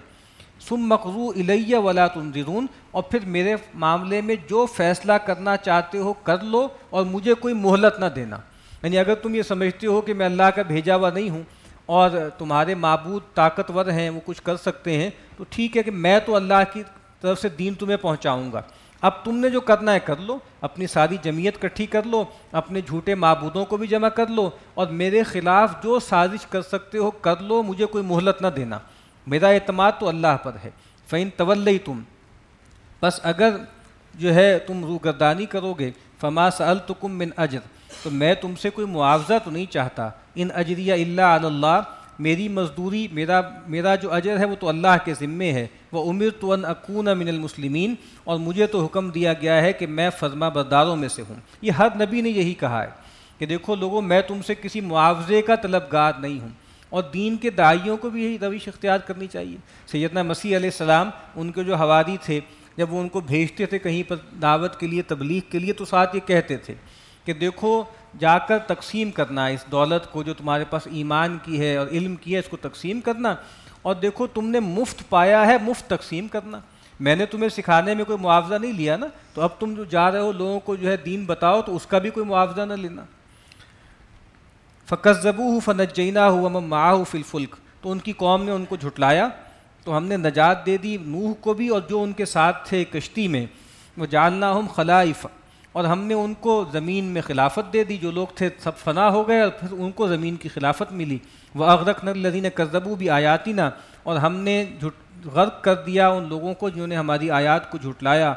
ثم اقضوا الی ولا تنظرون، اور پھر میرے معاملے میں جو فیصلہ کرنا چاہتے ہو کر لو اور مجھے کوئی مہلت نہ دینا۔ یعنی اگر تم یہ سمجھتے ہو کہ میں اللہ کا بھیجا ہوا نہیں ہوں اور تمہارے معبود طاقتور ہیں، وہ کچھ کر سکتے ہیں، تو ٹھیک ہے کہ میں تو اللہ کی طرف سے دین تمہیں پہنچاؤں گا، اب تم نے جو کرنا ہے کر لو، اپنی ساری جمعیت اکٹھی کر لو، اپنے جھوٹے معبودوں کو بھی جمع کر لو، اور میرے خلاف جو سازش کر سکتے ہو کر لو، مجھے کوئی مہلت نہ دینا، میرا اعتماد تو اللہ پر ہے۔ فَإِن تَوَلَّيْتُمْ، بس اگر جو ہے تم روگردانی کرو گے، فَمَا سَأَلْتُكُم مِّنْ أَجْرٍ، تو میں تم سے کوئی معاوضہ تو نہیں چاہتا۔ ان اجریہ الا علی اللہ، میری مزدوری، میرا میرا جو اجر ہے وہ تو اللہ کے ذمے ہے۔ وَأُمِرْتُ أَنْ أَكُونَ مِنَ الْمُسْلِمِينَ، اور مجھے تو حکم دیا گیا ہے کہ میں فرما برداروں میں سے ہوں۔ یہ ہر نبی نے یہی کہا ہے کہ دیکھو لوگوں، میں تم سے کسی معاوضے کا طلبگار نہیں ہوں، اور دین کے داعیوں کو بھی یہی روش اختیار کرنی چاہیے۔ سیدنا مسیح علیہ السلام، ان کے جو حواری تھے، جب وہ ان کو بھیجتے تھے کہیں پر دعوت کے لیے، تبلیغ کے لیے، تو ساتھ یہ کہتے تھے کہ دیکھو جا کر تقسیم کرنا اس دولت کو جو تمہارے پاس ایمان کی ہے اور علم کی ہے، اس کو تقسیم کرنا، اور دیکھو تم نے مفت پایا ہے، مفت تقسیم کرنا، میں نے تمہیں سکھانے میں کوئی معاوضہ نہیں لیا نا، تو اب تم جو جا رہے ہو لوگوں کو جو ہے دین بتاؤ تو اس کا بھی کوئی معاوضہ نہ لینا۔ فَكَذَّبُوهُ فَنَجَّيْنَاهُ وَمَن مَّعَهُ فِي الْفُلْكِ، تو ان کی قوم نے ان کو جھٹلایا تو ہم نے نجات دے دی نوح کو بھی اور جو ان کے ساتھ تھے کشتی میں۔ وَجَعَلْنَاهُمْ خَلَائِفَ، اور ہم نے ان کو زمین میں خلافت دے دی، جو لوگ تھے سب فنا ہو گئے اور پھر ان کو زمین کی خلافت ملی۔ وَأَغْرَقْنَا الَّذِينَ كَذَّبُوا بِآيَاتِنَا، اور ہم نے غرق کر دیا ان لوگوں کو جنہوں نے ہماری آیات کو جھٹلایا۔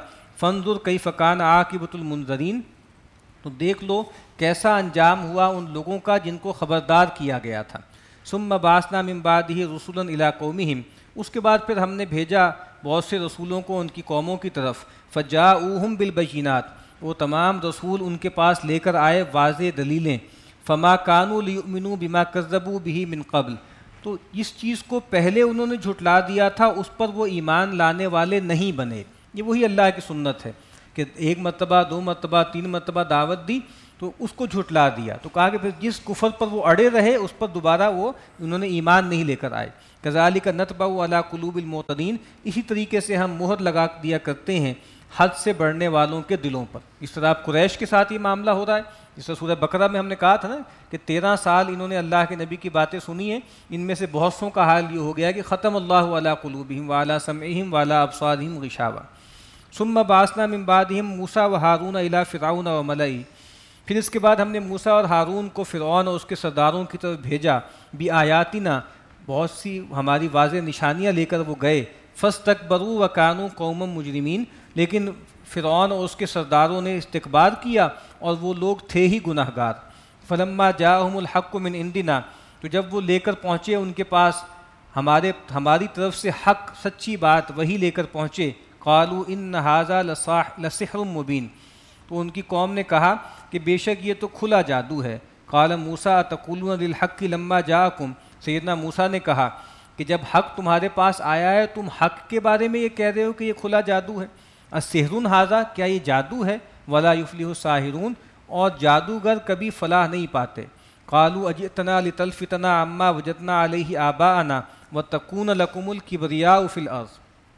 فانظر کیف کان عاقبۃ المنذرین، تو دیکھ لو کیسا انجام ہوا ان لوگوں کا جن کو خبردار کیا گیا تھا. ثم بعثنا من بعدہ رسلا الی قومہم، اس کے بعد پھر ہم نے بھیجا بہت سے رسولوں کو ان کی قوموں کی طرف. فجاؤہم بالبینات، وہ تمام رسول ان کے پاس لے کر آئے واضح دلیلیں. فما کانوا لیؤمنوا بما کذبوا بہ من قبل، تو جس چیز کو پہلے انہوں نے جھٹلا دیا تھا اس پر وہ ایمان لانے والے نہیں بنے. یہ وہی اللہ کی سنت ہے کہ ایک مرتبہ، دو مرتبہ، تین مرتبہ دعوت دی تو اس کو جھٹلا دیا، تو کہا کہ پھر جس کفر پر وہ اڑے رہے اس پر دوبارہ وہ انہوں نے ایمان نہیں لے کر آئے. کذالک نطبع علی قلوب المعتدین، اسی طریقے سے ہم مہر لگا دیا کرتے ہیں حد سے بڑھنے والوں کے دلوں پر. اس طرح قریش کے ساتھ یہ معاملہ ہو رہا ہے. جس طرح سورہ بقرہ میں ہم نے کہا تھا نا کہ تیرہ سال انہوں نے اللہ کے نبی کی باتیں سنی ہیں، ان میں سے بہت سوں کا حال یہ ہو گیا کہ ختم اللہ علی قلوبہم وعلی سمعہم وعلی ابصارہم غشاوہ. ثم بعثنا من بعدہم موسیٰ وہارون الی فرعون وملئہ، پھر اس کے بعد ہم نے موسیٰ اور ہارون کو فرعون اور اس کے سرداروں کی طرف بھیجا. بآیاتنا، بہت سی ہماری واضح نشانیاں لے کر وہ گئے. فاستکبروا وکانوا قوما مجرمین، لیکن فرعون اور اس کے سرداروں نے استکبار کیا اور وہ لوگ تھے ہی گناہ گار. فلما جاءہم الحق من عندنا، تو جب وہ لے کر پہنچے ان کے پاس ہمارے ہماری طرف سے حق، سچی بات وہی لے کر پہنچے. قالوا ان ھذا لسحر مبین، تو ان کی قوم نے کہا کہ بے شک یہ تو کھلا جادو ہے. قال موسیٰ اتقولون للحق لما جاءکم، سیدنا موسیٰ نے کہا کہ جب حق تمہارے پاس آیا ہے تم حق کے بارے میں یہ کہہ رہے ہو کہ یہ کھلا جادو ہے. السحر ھذا، کیا یہ جادو ہے؟ ولا یفلح الساحرون، اور جادوگر کبھی فلاح نہیں پاتے. قالوا اجئتنا لتلفتنا عما وجدنا علیہ آباءنا وتکون لکم الکبریاء فی الارض،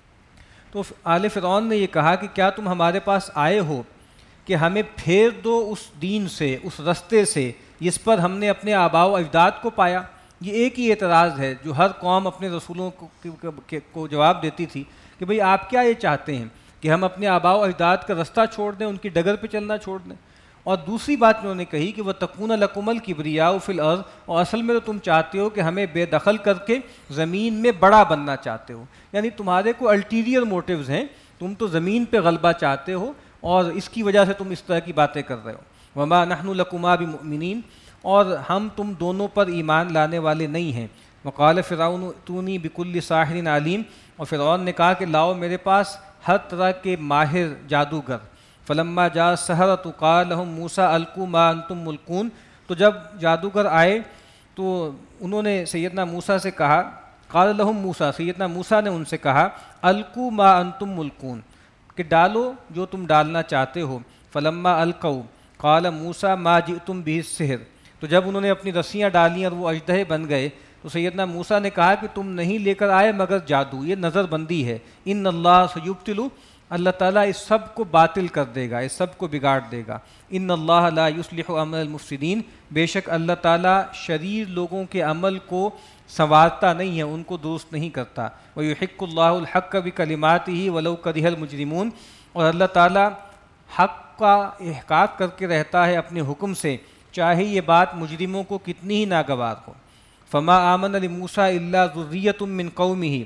تو آل فرعون نے یہ کہا کہ کیا تم ہمارے پاس آئے ہو کہ ہمیں پھیر دو اس دین سے، اس رستے سے جس پر ہم نے اپنے آباء و اجداد کو پایا. یہ ایک ہی اعتراض ہے جو ہر قوم اپنے رسولوں کو جواب دیتی تھی کہ بھئی آپ کیا یہ چاہتے ہیں کہ ہم اپنے آباء و اجداد کا رستہ چھوڑ دیں، ان کی ڈگر پہ چلنا چھوڑ دیں. اور دوسری بات انہوں نے کہی کہ وَتَكُونَ لَكُمُ الْكِبْرِيَاءُ فِي الْأَرْضِ، اور اصل میں تو تم چاہتے ہو کہ ہمیں بے دخل کر کے زمین میں بڑا بننا چاہتے ہو، یعنی تمہارے کو الٹیریئر موٹیوز ہیں، تم تو زمین پہ غلبہ چاہتے ہو اور اس کی وجہ سے تم اس طرح کی باتیں کر رہے ہو. وَمَا نَحْنُ لَكُمَا بِمُؤْمِنِينَ، اور ہم تم دونوں پر ایمان لانے والے نہیں ہیں. وقال فرعون ائتونی بکل ساحر علیم، اور فرعون نے کہا کہ لاؤ میرے پاس ہر طرح کے ماہر جادوگر. فلما جاء السحرۃ قال لهم موسیٰ القوا ما انتم ملقون، تو جب جادوگر آئے تو انہوں نے سیدنا موسیٰ سے کہا، قال لهم موسیٰ، سیدنا موسیٰ نے ان سے کہا القوا ما انتم ملقون، کہ ڈالو جو تم ڈالنا چاہتے ہو. فلما القوا قال موسیٰ ما جئتم به السحر، تو جب انہوں نے اپنی رسیاں ڈالیں اور وہ اژدہے بن گئے تو سیدنا موسیٰ نے کہا کہ تم نہیں لے کر آئے مگر جادو، یہ نظر بندی ہے. ان اللہ سیبطل، اللہ تعالیٰ اس سب کو باطل کر دے گا، اس سب کو بگاڑ دے گا. ان اللہ لا یصلح عمل المفسدین، بے شک اللہ تعالیٰ شریر لوگوں کے عمل کو سنوارتا نہیں ہے، ان کو درست نہیں کرتا. ویحق اللہ الحق بکلماتہ ولو کرہ المجرمون، اور اللہ تعالیٰ حق کا احقاق کر کے رہتا ہے اپنے حکم سے، چاہے یہ بات مجرموں کو کتنی ہی ناگوار ہو. فما آمن لموسیٰ الا ذریۃ من قومہ،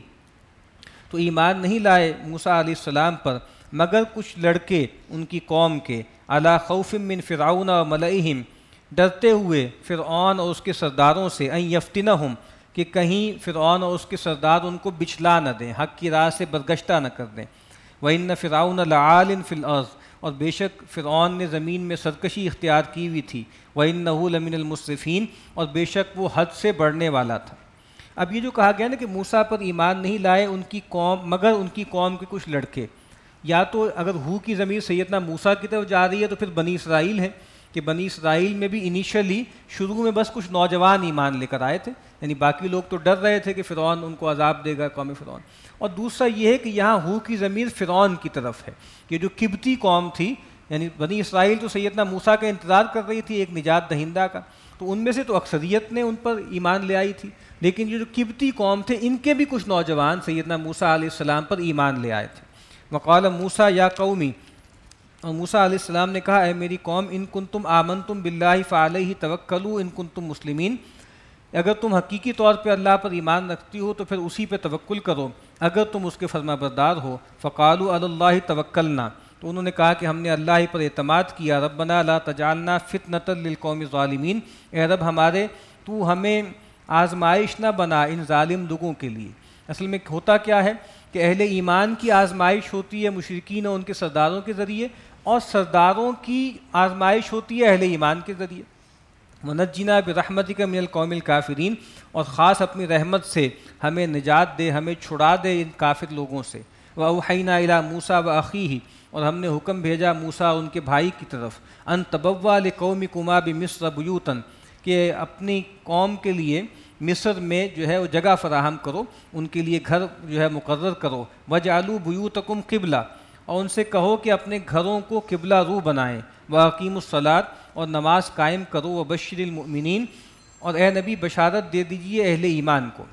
تو ایمان نہیں لائے موسیٰ علیہ السلام پر مگر کچھ لڑکے ان کی قوم کے. علی خوف من فرعون و ملئہم، ڈرتے ہوئے فرعون اور اس کے سرداروں سے. ان یفتنہم، کہ کہیں فرعون اور اس کے سردار ان کو بچلا نہ دیں، حق کی راہ سے برگشتہ نہ کر دیں. وَإِنَّ فِرْعَوْنَ لَعَالٍ فِي الْأَرْضِ، اور بے شک فرعون نے زمین میں سرکشی اختیار کی ہوئی تھی. وَإِنَّهُ لَمِنَ الْمُسْرِفِينَ، اور بے شک وہ حد سے بڑھنے والا تھا. اب یہ جو کہا گیا نا کہ موسیٰ پر ایمان نہیں لائے ان کی قوم مگر ان کی قوم کے کچھ لڑکے، یا تو اگر ہو کی ضمیر سیدنا موسیٰ کی طرف جا رہی ہے تو پھر بنی اسرائیل ہے، کہ بنی اسرائیل میں بھی انیشلی شروع میں بس کچھ نوجوان ایمان لے کر آئے تھے، یعنی باقی لوگ تو ڈر رہے تھے کہ فرعون ان کو عذاب دے گا، قوم فرعون. اور دوسرا یہ ہے کہ یہاں ہو کی ضمیر فرعون کی طرف ہے، کہ جو قبطی قوم تھی، یعنی بنی اسرائیل تو سیدنا موسیٰ کا انتظار کر رہی تھی ایک نجات دہندہ کا، تو ان میں سے تو اکثریت نے ان پر ایمان لے آئی تھی، لیکن یہ جو قبطی قوم تھے ان کے بھی کچھ نوجوان سیدنا موسیٰ علیہ السلام پر ایمان لے آئے تھے. وقال موسیٰ یا قومی، اور موسیٰ علیہ السلام نے کہا اے میری قوم، ان کنتم آمنتم باللہ فعلیہ توکلوا ان کنتم مسلمین، اگر تم حقیقی طور پہ اللہ پر ایمان رکھتی ہو تو پھر اسی پہ توکل کرو اگر تم اس کے فرما بردار ہو. فقالوا علی اللہ توکلنا، تو انہوں نے کہا کہ ہم نے اللہ ہی پر اعتماد کیا. ربنا لا تجعلنا فتنۃ للقوم الظالمین، اے رب ہمارے تو ہمیں آزمائش نہ بنا ان ظالم لوگوں کے لیے. اصل میں ہوتا کیا ہے کہ اہل ایمان کی آزمائش ہوتی ہے مشرکین اور ان کے سرداروں کے ذریعے، اور سرداروں کی آزمائش ہوتی ہے اہل ایمان کے ذریعے. وَنَجِّنَا بِرَحْمَتِكَ مِنَ الْقَوْمِ الْكَافِرِينَ، اور خاص اپنی رحمت سے ہمیں نجات دے، ہمیں چھڑا دے ان کافر لوگوں سے. وَأَوْحَيْنَا إِلَىٰ مُوسَىٰ وَأَخِيهِ، اور ہم نے حکم بھیجا موسیٰ اور ان کے بھائی کی طرف، أَن تَبَوَّأَ لِقَوْمِكُمَا بِمِصْرَ بُيُوتًا، کہ اپنی قوم کے لیے مصر میں جو ہے وہ جگہ فراہم کرو، ان کے لیے گھر جو ہے مقرر کرو. وَجْعَلُوا بُيُوتَكُمْ قِبْلَةً، اور ان سے کہو کہ اپنے گھروں کو قبلہ رو بنائیں. وَأَقِيمُوا الصَّلَاةَ، اور نماز قائم کرو. وَبَشِّرِ الْمُؤْمِنِينَ، اور اے نبی بشارت دے دیجئے اہل ایمان کو.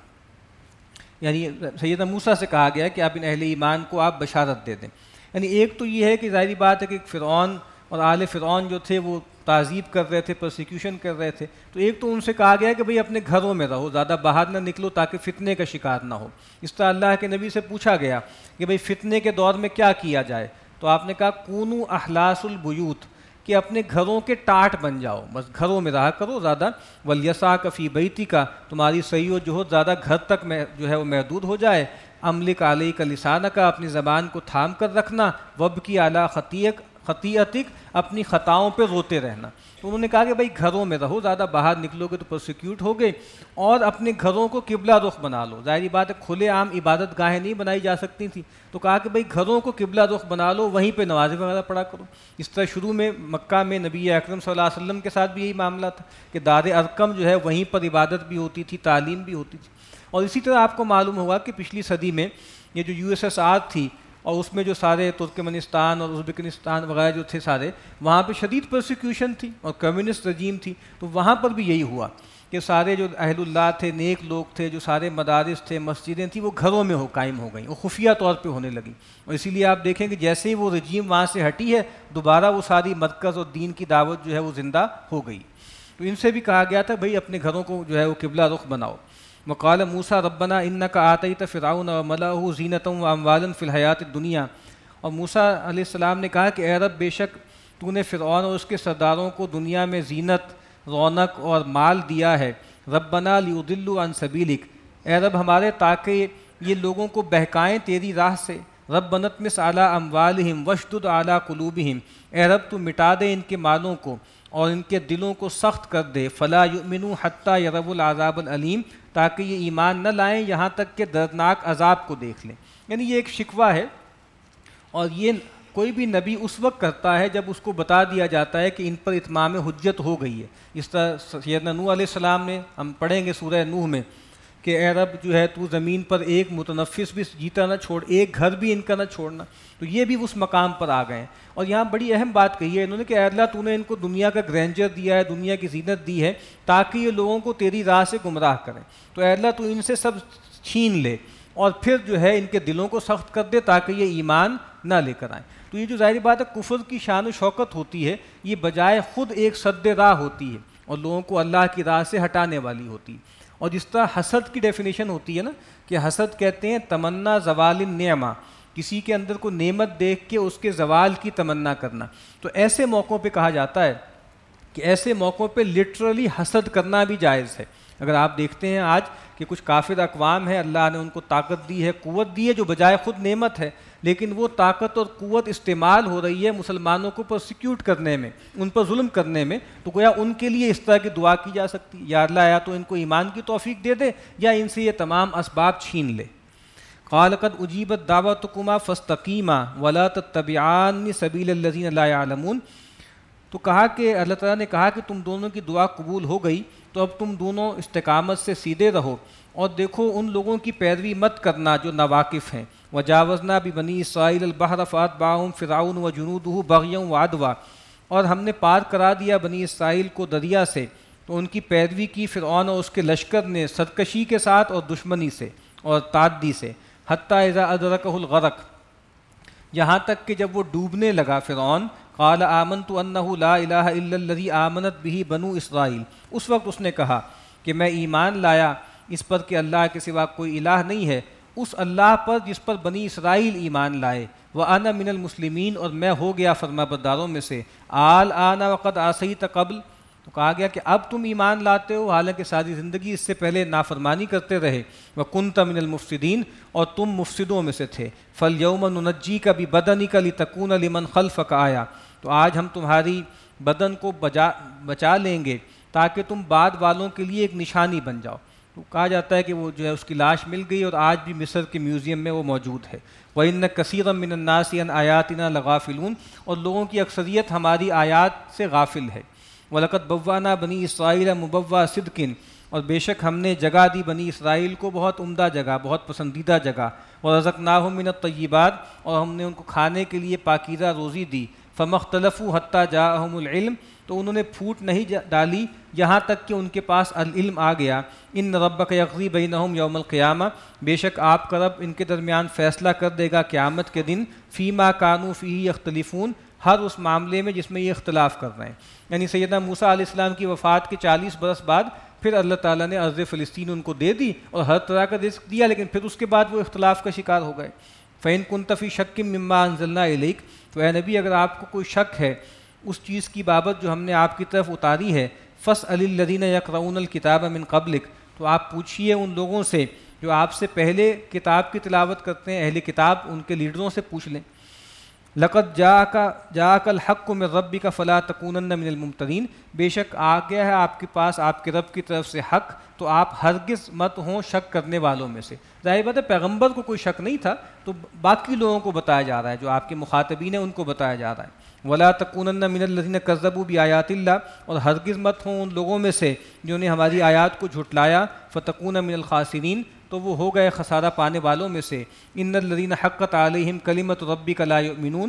یعنی سیدنا موسیٰ سے کہا گیا کہ آپ ان اہل ایمان کو آپ بشارت دے دیں. یعنی ایک تو یہ ہے کہ ظاہری بات ہے کہ فرعون اور آل فرعون جو تھے وہ تعذیب کر رہے تھے، پرسیکیوشن کر رہے تھے، تو ایک تو ان سے کہا گیا کہ بھئی اپنے گھروں میں رہو، زیادہ باہر نہ نکلو تاکہ فتنے کا شکار نہ ہو. اس طرح اللہ کے نبی سے پوچھا گیا کہ بھئی فتنے کے دور میں کیا کیا جائے، تو آپ نے کہا کونو احلاس البیوت، کہ اپنے گھروں کے ٹاٹ بن جاؤ، بس گھروں میں رہا کرو زیادہ. ولیسعک فی بیتک، تمہاری سعی و جہد زیادہ گھر تک میں جو ہے وہ محدود ہو جائے. املک علیک لسانک، اپنی زبان کو تھام کر رکھنا. وابکی علی خطیئک خطیئتک، اپنی خطاؤں پہ روتے رہنا. تو انہوں نے کہا کہ بھائی گھروں میں رہو، زیادہ باہر نکلو گے تو پرسیکیوٹ ہوگے، اور اپنے گھروں کو قبلہ رخ بنا لو. ظاہری بات ہے کھلے عام عبادت گاہیں نہیں بنائی جا سکتی تھیں، تو کہا کہ بھائی گھروں کو قبلہ رخ بنا لو، وہیں پہ نمازیں وغیرہ پڑھا کرو. اس طرح شروع میں مکہ میں نبی اکرم صلی اللہ علیہ وسلم کے ساتھ بھی یہی معاملہ تھا کہ دار ارقم جو ہے وہیں پر عبادت بھی ہوتی تھی، تعلیم بھی ہوتی تھی. اور اسی طرح آپ کو معلوم ہوگا کہ پچھلی صدی میں یہ جو یو ایس ایس آر تھی، اور اس میں جو سارے ترکمنستان اور ازبکستان وغیرہ جو تھے سارے، وہاں پہ شدید پرسیکیوشن تھی اور کمیونسٹ رجیم تھی. تو وہاں پر بھی یہی ہوا کہ سارے جو اہل اللہ تھے، نیک لوگ تھے، جو سارے مدارس تھے، مسجدیں تھیں، وہ گھروں میں ہو قائم ہو گئیں، وہ خفیہ طور پہ ہونے لگیں. اور اسی لیے آپ دیکھیں کہ جیسے ہی وہ رجیم وہاں سے ہٹی ہے، دوبارہ وہ ساری مرکز اور دین کی دعوت جو ہے وہ زندہ ہو گئی. تو ان سے بھی کہا گیا تھا بھئی اپنے گھروں کو جو ہے وہ قبلہ رخ بناؤ. وقال موسیٰ ربنا انک آتیت فرعون وملأہ زینۃ واموالا فی الحیاۃ الدنیا، اور موسیٰ علیہ السلام نے کہا کہ اے رب بے شک تو نے فرعون اور اس کے سرداروں کو دنیا میں زینت، رونق اور مال دیا ہے. ربنا لیضلوا عن سبیلک، اے رب ہمارے تاکہ یہ لوگوں کو بہکائیں تیری راہ سے. ربنا اطمس علی اموالہم واشدد علی قلوبہم، اے رب تو مٹا دے ان کے مالوں کو اور ان کے دلوں کو سخت کر دے. فلا یؤمنوا حتی یروا العذاب العلیم، تاکہ یہ ایمان نہ لائیں یہاں تک کہ دردناک عذاب کو دیکھ لیں. یعنی یہ ایک شکوہ ہے، اور یہ کوئی بھی نبی اس وقت کرتا ہے جب اس کو بتا دیا جاتا ہے کہ ان پر اتمام حجت ہو گئی ہے. اس طرح سیدنا نوح علیہ السلام نے، ہم پڑھیں گے سورہ نوح میں کہ اے رب جو ہے تو زمین پر ایک متنفس بھی جیتا نہ چھوڑ، ایک گھر بھی ان کا نہ چھوڑنا. تو یہ بھی اس مقام پر آ گئے ہیں. اور یہاں بڑی اہم بات کہی ہے انہوں نے کہ اے اللہ تو نے ان کو دنیا کا گرینجر دیا ہے، دنیا کی زینت دی ہے، تاکہ یہ لوگوں کو تیری راہ سے گمراہ کریں. تو اے اللہ تو ان سے سب چھین لے اور پھر جو ہے ان کے دلوں کو سخت کر دے تاکہ یہ ایمان نہ لے کر آئیں. تو یہ جو ظاہری بات ہے کفر کی شان و شوکت ہوتی ہے، یہ بجائے خود ایک سد راہ ہوتی ہے اور لوگوں کو اللہ کی راہ سے ہٹانے والی ہوتی ہے. اور جس طرح حسد کی ڈیفینیشن ہوتی ہے نا کہ حسد کہتے ہیں تمنا زوال النعمہ، کسی کے اندر کو نعمت دیکھ کے اس کے زوال کی تمنا کرنا. تو ایسے موقعوں پہ کہا جاتا ہے کہ ایسے موقعوں پہ لٹرلی حسد کرنا بھی جائز ہے. اگر آپ دیکھتے ہیں آج کہ کچھ کافر اقوام ہیں، اللہ نے ان کو طاقت دی ہے، قوت دی ہے جو بجائے خود نعمت ہے، لیکن وہ طاقت اور قوت استعمال ہو رہی ہے مسلمانوں کو پرسیکیوٹ کرنے میں، ان پر ظلم کرنے میں. تو گویا ان کے لیے اس طرح کی دعا کی جا سکتی ہے، یا اللہ یا تو ان کو ایمان کی توفیق دے دے یا ان سے یہ تمام اسباب چھین لے. قال قد اجیبت دعوتکما فاستقیما ولا تتبعان سبیل الذین لا یعلمون. تو کہا کہ اللہ تعالیٰ نے کہا کہ تم دونوں کی دعا قبول ہو گئی، تو اب تم دونوں استقامت سے سیدھے رہو اور دیکھو ان لوگوں کی پیروی مت کرنا جو ناواقف ہیں. وجاوزنا ببنی اسرائیل البحر فاتبعهم فرعون وجنودہ بغیا وعدوا، اور ہم نے پار کرا دیا بنی اسرائیل کو دریا سے، تو ان کی پیروی کی فرعون اور اس کے لشکر نے سرکشی کے ساتھ اور دشمنی سے اور تعدی سے. حتی اذا ادرکہ الغرق، یہاں تک کہ جب وہ ڈوبنے لگا فرعون، قال آمنت انہ لا الہ الا الذی آمنت بہ بنو اسرائیل، اس وقت اس نے کہا کہ میں ایمان لایا اس پر کہ اللہ کے سوا کوئی الہ نہیں ہے، اس اللہ پر جس پر بنی اسرائیل ایمان لائے. وَأَنَا مِنَ الْمُسْلِمِينَ، اور میں ہو گیا فرما برداروں میں سے، الْآنَ وَقَدْ عَصَيْتَ قبل، تو کہا گیا کہ اب تم ایمان لاتے ہو حالانکہ ساری زندگی اس سے پہلے نافرمانی کرتے رہے، وَكُنْتَ مِنَ الْمُفْسِدِينَ، اور تم مفسدوں میں سے تھے، فَالْيَوْمَ نُنَجِّيكَ بِبَدَنِكَ لِتَكُونَ لِمَنْ خَلْفَكَ آیَةً، تو آج ہم تمہاری بدن کو بچا بچا لیں گے تاکہ تم بعد والوں کے لیے ایک نشانی بن جاؤ۔ تو کہا جاتا ہے کہ وہ جو ہے اس کی لاش مل گئی اور آج بھی مصر کے میوزیم میں وہ موجود ہے۔ وَإِنَّ كَثِيرًا مِّنَ النَّاسِ عَنْ آيَاتِنَا لَغَافِلُونَ، اور لوگوں کی اکثریت ہماری آیات سے غافل ہے۔ وَلَقَدْ بَوَّأْنَا بَنِي إِسْرَائِيلَ مُبَوَّأَ صِدْقٍ، اور بے شک ہم نے جگہ دی بنی اسرائیل کو بہت عمدہ جگہ، بہت پسندیدہ جگہ، وَرَزَقْنَاهُم مِّنَ الطَّيِّبَاتِ، اور ہم نے ان کو کھانے کے لیے پاکیزہ روزی دی، فَمَا اخْتَلَفُوا حَتَّىٰ جَاءَهُمُ الْعِلْمُ، تو انہوں نے پھوٹ نہیں ڈالی یہاں تک کہ ان کے پاس العلم آ گیا۔ ان ربک یقضی بینہم یوم القیامہ، بے شک آپ کا رب ان کے درمیان فیصلہ کر دے گا قیامت کے دن، فیما کانوا فیہ یختلفون، ہر اس معاملے میں جس میں یہ اختلاف کر رہے ہیں۔ یعنی سیدنا موسیٰ علیہ السلام کی وفات کے چالیس برس بعد پھر اللہ تعالیٰ نے ارض فلسطین ان کو دے دی اور ہر طرح کا رزق دیا، لیکن پھر اس کے بعد وہ اختلاف کا شکار ہو گئے۔ فَإِن كُنتَ فِي شَكٍّ مِّمَّا أَنزَلْنَا إِلَيْكَ، تو اے نبی اگر آپ کو کوئی شک ہے اس چیز کی بابت جو ہم نے آپ کی طرف اتاری ہے، فَاسْأَلِ الَّذِينَ يَقْرَؤُونَ الْكِتَابَ مِن قَبْلِكَ، تو آپ پوچھئے ان لوگوں سے جو آپ سے پہلے کتاب کی تلاوت کرتے ہیں، اہل کتاب، ان کے لیڈروں سے پوچھ لیں۔ لَقَدْ جَاءَكَ جَاءَكَ الْحَقُّ مِن رَّبِّكَ فَلَا تَكُونَنَّ مِنَ الْمُمْتَرِينَ، بے شک آ گیا ہے آپ کے پاس آپ کے رب کی طرف سے حق، تو آپ ہرگز مت ہوں شک کرنے والوں میں سے۔ ظاہر بات ہے پیغمبر کو کوئی شک نہیں تھا، تو باقی لوگوں کو بتایا جا رہا ہے، جو آپ کے مخاطبین ہیں ان کو بتایا جا رہا ہے۔ وَلَا تَكُونَنَّ مِنَ الَّذِينَ كَذَّبُوا بِآيَاتِ اللَّهِ، اور ہرگز مت ہوں ان لوگوں میں سے جنہوں نے ہماری آیات کو جھٹلایا، فَتَكُونَ مِنَ الْخَاسِرِينَ، تو وہ ہو گئے خسارہ پانے والوں میں سے۔ إِنَّ الَّذِينَ حَقَّتْ عَلَيْهِمْ كَلِمَةُ رَبِّكَ لَا يُؤْمِنُونَ،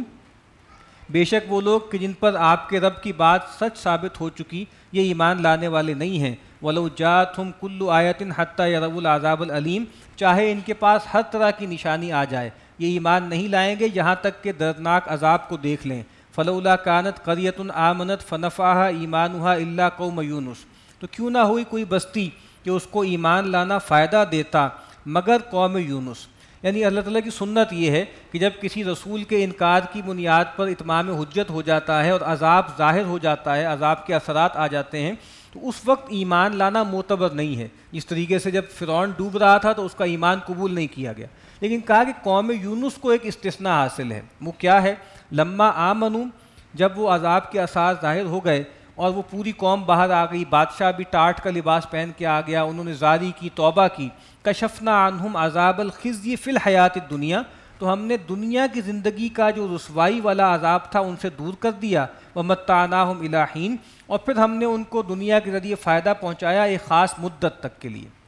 بے شک وہ لوگ کہ جن پر آپ کے رب کی بات سچ ثابت ہو چکی یہ ایمان لانے والے نہیں ہیں۔ وَلَوْ جَاءَتْهُمْ كُلُّ آيَةٍ حَتَّىٰ يَرَوُا الْعَذَابَ الْأَلِيمَ، چاہے ان کے پاس ہر طرح کی نشانی آ جائے یہ ایمان نہیں لائیں گے یہاں تک کہ دردناک عذاب کو دیکھ لیں۔ فلولا كانت قرية آمنت فنفعها ایمانها الا قوم یونس، تو کیوں نہ ہوئی کوئی بستی کہ اس کو ایمان لانا فائدہ دیتا مگر قوم یونس۔ یعنی اللہ تعالیٰ کی سنت یہ ہے کہ جب کسی رسول کے انکار کی بنیاد پر اتمام حجت ہو جاتا ہے اور عذاب ظاہر ہو جاتا ہے، عذاب کے اثرات آ جاتے ہیں، تو اس وقت ایمان لانا معتبر نہیں ہے۔ جس طریقے سے جب فرعون ڈوب رہا تھا تو اس کا ایمان قبول نہیں کیا گیا، لیکن کہا کہ قوم یونس کو ایک استثناء حاصل ہے۔ وہ کیا ہے؟ لما آمنو، جب وہ عذاب کے آثار ظاہر ہو گئے اور وہ پوری قوم باہر آ گئی، بادشاہ بھی ٹاٹ کا لباس پہن کے آ گیا، انہوں نے زاری کی، توبہ کی، کشفنا عنہم عذاب الخزی فی الحیات الدنیا، تو ہم نے دنیا کی زندگی کا جو رسوائی والا عذاب تھا ان سے دور کر دیا، ومتعناہم الی حین، اور پھر ہم نے ان کو دنیا کے ذریعے فائدہ پہنچایا ایک خاص مدت تک کے لیے۔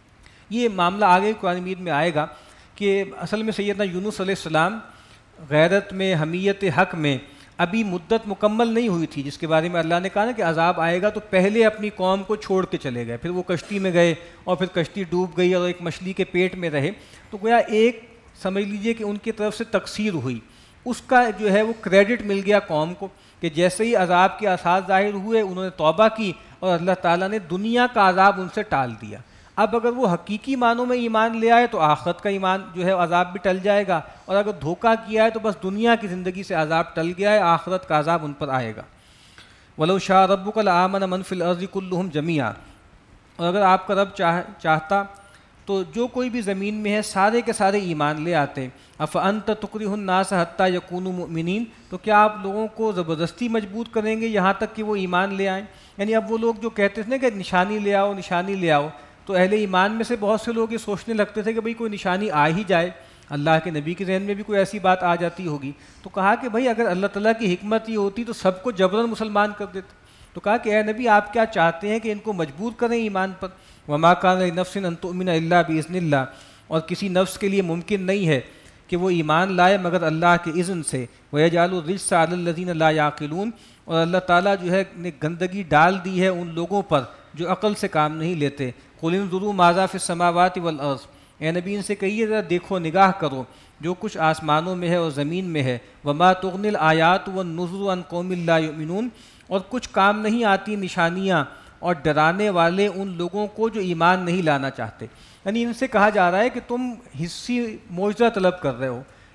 یہ معاملہ آگے قرآن مجید میں آئے گا کہ اصل میں سیدنا یونس علیہ السلام غیرت میں، حمیت حق میں ابھی مدت مکمل نہیں ہوئی تھی، جس کے بارے میں اللہ نے کہا نا کہ عذاب آئے گا، تو پہلے اپنی قوم کو چھوڑ کے چلے گئے، پھر وہ کشتی میں گئے اور پھر کشتی ڈوب گئی اور ایک مچھلی کے پیٹ میں رہے، تو گویا ایک سمجھ لیجئے کہ ان کی طرف سے تقصیر ہوئی، اس کا جو ہے وہ کریڈٹ مل گیا قوم کو کہ جیسے ہی عذاب کے آثار ظاہر ہوئے انہوں نے توبہ کی اور اللہ تعالیٰ نے دنیا کا عذاب ان سے ٹال دیا۔ اب اگر وہ حقیقی معنوں میں ایمان لے آئے تو آخرت کا ایمان جو ہے عذاب بھی ٹل جائے گا، اور اگر دھوکہ کیا ہے تو بس دنیا کی زندگی سے عذاب ٹل گیا ہے، آخرت کا عذاب ان پر آئے گا۔ وَلَوْ شَاءَ رَبُّكَ لَآمَنَ مَن فِي الْأَرْضِ كُلُّهُمْ جَمِيعًا، اور اگر آپ کا رب چاہ چاہتا تو جو کوئی بھی زمین میں ہے سارے کے سارے ایمان لے آتے۔ أَفَأَنْتَ تُكْرِهُ النَّاسَ حَتَّىٰ يَكُونُوا مُؤْمِنِينَ، تو کیا آپ لوگوں کو زبردستی مجبور کریں گے یہاں تک کہ وہ ایمان لے آئیں؟ یعنی اب وہ لوگ جو کہتے تھے نا کہ نشانی لے آؤ نشانی لے آؤ، تو اہل ایمان میں سے بہت سے لوگ یہ سوچنے لگتے تھے کہ بھئی کوئی نشانی آ ہی جائے، اللہ کے نبی کے ذہن میں بھی کوئی ایسی بات آ جاتی ہوگی، تو کہا کہ بھئی اگر اللہ تعالیٰ کی حکمت یہ ہوتی تو سب کو جبراً مسلمان کر دیتے، تو کہا کہ اے نبی آپ کیا چاہتے ہیں کہ ان کو مجبور کریں ایمان پر؟ وما كان لنفس ان تؤمن الا باذن اللہ، اور کسی نفس کے لیے ممکن نہیں ہے کہ وہ ایمان لائے مگر اللہ کے اذن سے۔ ويجعل الرجس على الذين لا يعقلون، اور اللہ تعالیٰ جو ہے نے گندگی ڈال دی ہے ان لوگوں پر جو عقل سے کام نہیں لیتے۔ قل انظروا ماذا في السماوات والارض، اے نبی ان سے کہیے ذرا دیکھو نگاہ کرو جو کچھ آسمانوں میں ہے اور زمین میں ہے۔ وما تغنی الآیات والنذر عن قوم لا یؤمنون، اور کچھ کام نہیں آتی نشانیاں اور ڈرانے والے ان لوگوں کو جو ایمان نہیں لانا چاہتے۔ یعنی ان سے کہا جا رہا ہے کہ تم حصی معجزہ طلب کر رہے ہو،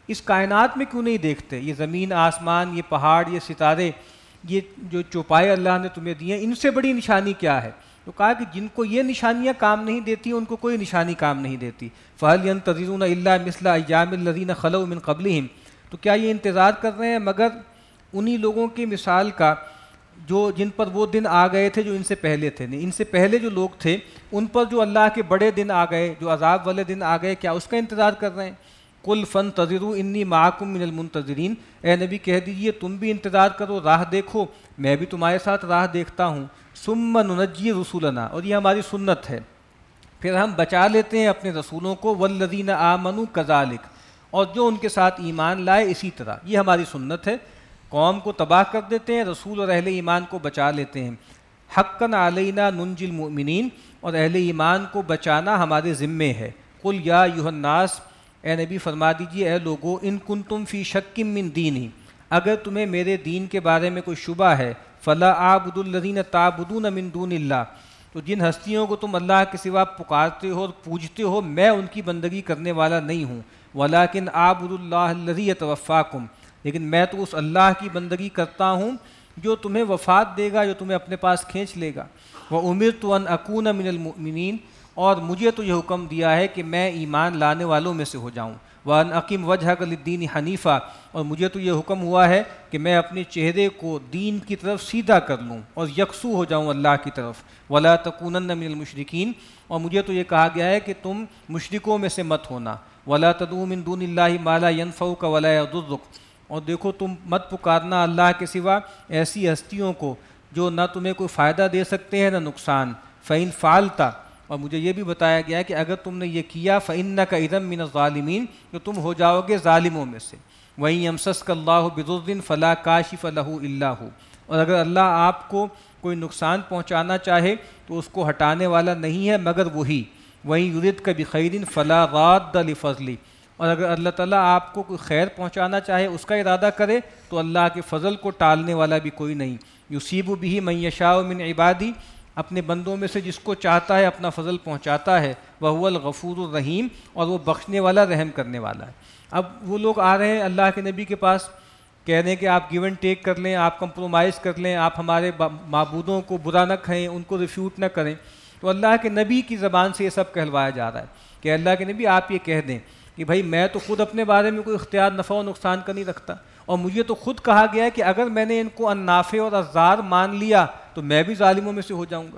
اس کائنات میں کیوں نہیں دیکھتے؟ یہ زمین، آسمان، یہ پہاڑ، یہ ستارے، یہ جو چوپائے اللہ نے تمہیں دیے ہیں، ان سے بڑی نشانی کیا ہے؟ تو کہا کہ جن کو یہ نشانیاں کام نہیں دیتی ان کو کوئی نشانی کام نہیں دیتی. فَهَلْ يَنْتَظِرُونَ إِلَّا مِثْلَ أَيَّامِ الَّذِينَ خَلَوْا مِنْ قَبْلِهِمْ، تو کیا یہ انتظار کر رہے ہیں مگر انہی لوگوں کی مثال کا جو جن پر وہ دن آ گئے تھے جو ان سے پہلے تھے. نہیں، ان سے پہلے جو لوگ تھے ان پر جو اللہ کے بڑے دن آ گئے، جو عذاب والے دن آ گئے، کیا اس کا انتظار کر رہے ہیں؟ قُلْ فَانْتَظِرُوا إِنِّي مَعَكُمْ مِنَ الْمُنْتَظِرِينَ، اے نبی کہہ دیجئے تم بھی انتظار کرو، راہ دیکھو، میں بھی تمہارے ساتھ راہ دیکھتا ہوں. ثُمَّ نُنَجِّي رُسُلَنَا، اور یہ ہماری سنت ہے، پھر ہم بچا لیتے ہیں اپنے رسولوں کو. وَالَّذِينَ آمَنُوا كَذَلِكَ، اور جو ان کے ساتھ ایمان لائے اسی طرح. یہ ہماری سنت ہے، قوم کو تباہ کر دیتے ہیں، رسول اور اہل ایمان کو بچا لیتے ہیں. حقاً علینا ننجی المؤمنین، اور اہل ایمان کو بچانا ہمارے ذمے ہے. قل یا ایھا الناس، اے نبی فرما دیجئے اے لوگو، ان کنتم فی شک من دینی، اگر تمہیں میرے دین کے بارے میں کوئی شبہ ہے، فلا اعبد الذین تعبدون من دون اللہ، تو جن ہستیوں کو تم اللہ کے سوا پکارتے ہو اور پوجتے ہو میں ان کی بندگی کرنے والا نہیں ہوں. ولیکن اعبد اللہ الذی یتوفاکم، لیکن میں تو اس اللہ کی بندگی کرتا ہوں جو تمہیں وفات دے گا، جو تمہیں اپنے پاس کھینچ لے گا. وامرت ان اکون من المؤمنین، اور مجھے تو یہ حکم دیا ہے کہ میں ایمان لانے والوں میں سے ہو جاؤں. وان اقم وجہک للدین حنیفا، اور مجھے تو یہ حکم ہوا ہے کہ میں اپنے چہرے کو دین کی طرف سیدھا کر لوں اور یکسو ہو جاؤں اللہ کی طرف. ولا تکونن من المشرکین، اور مجھے تو یہ کہا گیا ہے کہ تم مشرکوں میں سے مت ہونا. ولا تدعو من دون اللہ ما لا ينفعک ولا یضرک، اور دیکھو تم مت پکارنا اللہ کے سوا ایسی ہستیوں کو جو نہ تمہیں کوئی فائدہ دے سکتے ہیں نہ نقصان. فإن فعلت، اور مجھے یہ بھی بتایا گیا ہے کہ اگر تم نے یہ کیا فإنک اذا من الظالمین، تو تم ہو جاؤ گے ظالموں میں سے. وإن یمسسک اللہ بضر فلا کاشف لہ الا ھو، اور اگر اللہ آپ کو کوئی نقصان پہنچانا چاہے تو اس کو ہٹانے والا نہیں ہے مگر وہی. وإن یردک بخیر فلا راد لفضلہ، اور اگر اللہ تعالیٰ آپ کو کوئی خیر پہنچانا چاہے، اس کا ارادہ کرے، تو اللہ کے فضل کو ٹالنے والا بھی کوئی نہیں. یصیب بہ من یشاء من عبادی، اپنے بندوں میں سے جس کو چاہتا ہے اپنا فضل پہنچاتا ہے. وہو الغفور الرحیم، اور وہ بخشنے والا رحم کرنے والا ہے. اب وہ لوگ آ رہے ہیں اللہ کے نبی کے پاس، کہہ رہے ہیں کہ آپ گیو اینڈ ٹیک کر لیں، آپ کمپرومائز کر لیں، آپ ہمارے معبودوں کو برا نہ کہیں، ان کو ریفیوٹ نہ کریں. تو اللہ کے نبی کی زبان سے یہ سب کہلوایا جا رہا ہے کہ اللہ کے نبی آپ یہ کہہ دیں کہ بھائی میں تو خود اپنے بارے میں کوئی اختیار نفع و نقصان کا نہیں رکھتا، اور مجھے تو خود کہا گیا ہے کہ اگر میں نے ان کو النافع اور الضار مان لیا تو میں بھی ظالموں میں سے ہو جاؤں گا.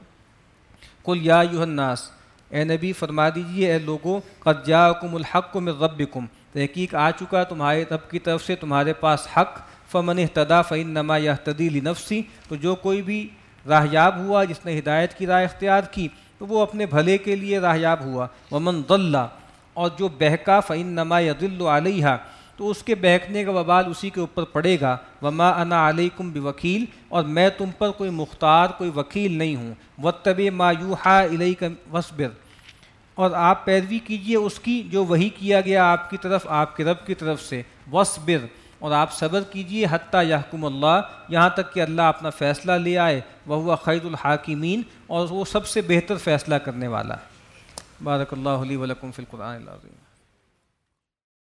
قل یا ایھا الناس، اے نبی فرما دیجئے اے لوگو، قد جاءکم الحق من ربکم، تحقیق آ چکا تمہارے رب کی طرف سے تمہارے پاس حق. فمن اہتدی فانما یہتدی لنفسی، تو جو کوئی بھی راہیاب ہوا، جس نے ہدایت کی راہ اختیار کی، تو وہ اپنے بھلے کے لیے راہیاب ہوا. ومن ضل، اور جو بہکا، فانما یضل علیہا، تو اس کے بہکنے کا وبال اسی کے اوپر پڑے گا. وما انا علیکم بوکیل، اور میں تم پر کوئی مختار، کوئی وکیل نہیں ہوں. واتبع ما یوحی الیک واصبر، اور آپ پیروی کیجئے اس کی جو وحی کیا گیا آپ کی طرف آپ کے رب کی طرف سے. واصبر، اور آپ صبر کیجئے. حتی یحکم اللہ، یہاں تک کہ اللہ اپنا فیصلہ لے آئے. وہو خیر الحاکمین، اور وہ سب سے بہتر فیصلہ کرنے والا ہے. بارک اللہ لی ولکم فی القرآن العظیم.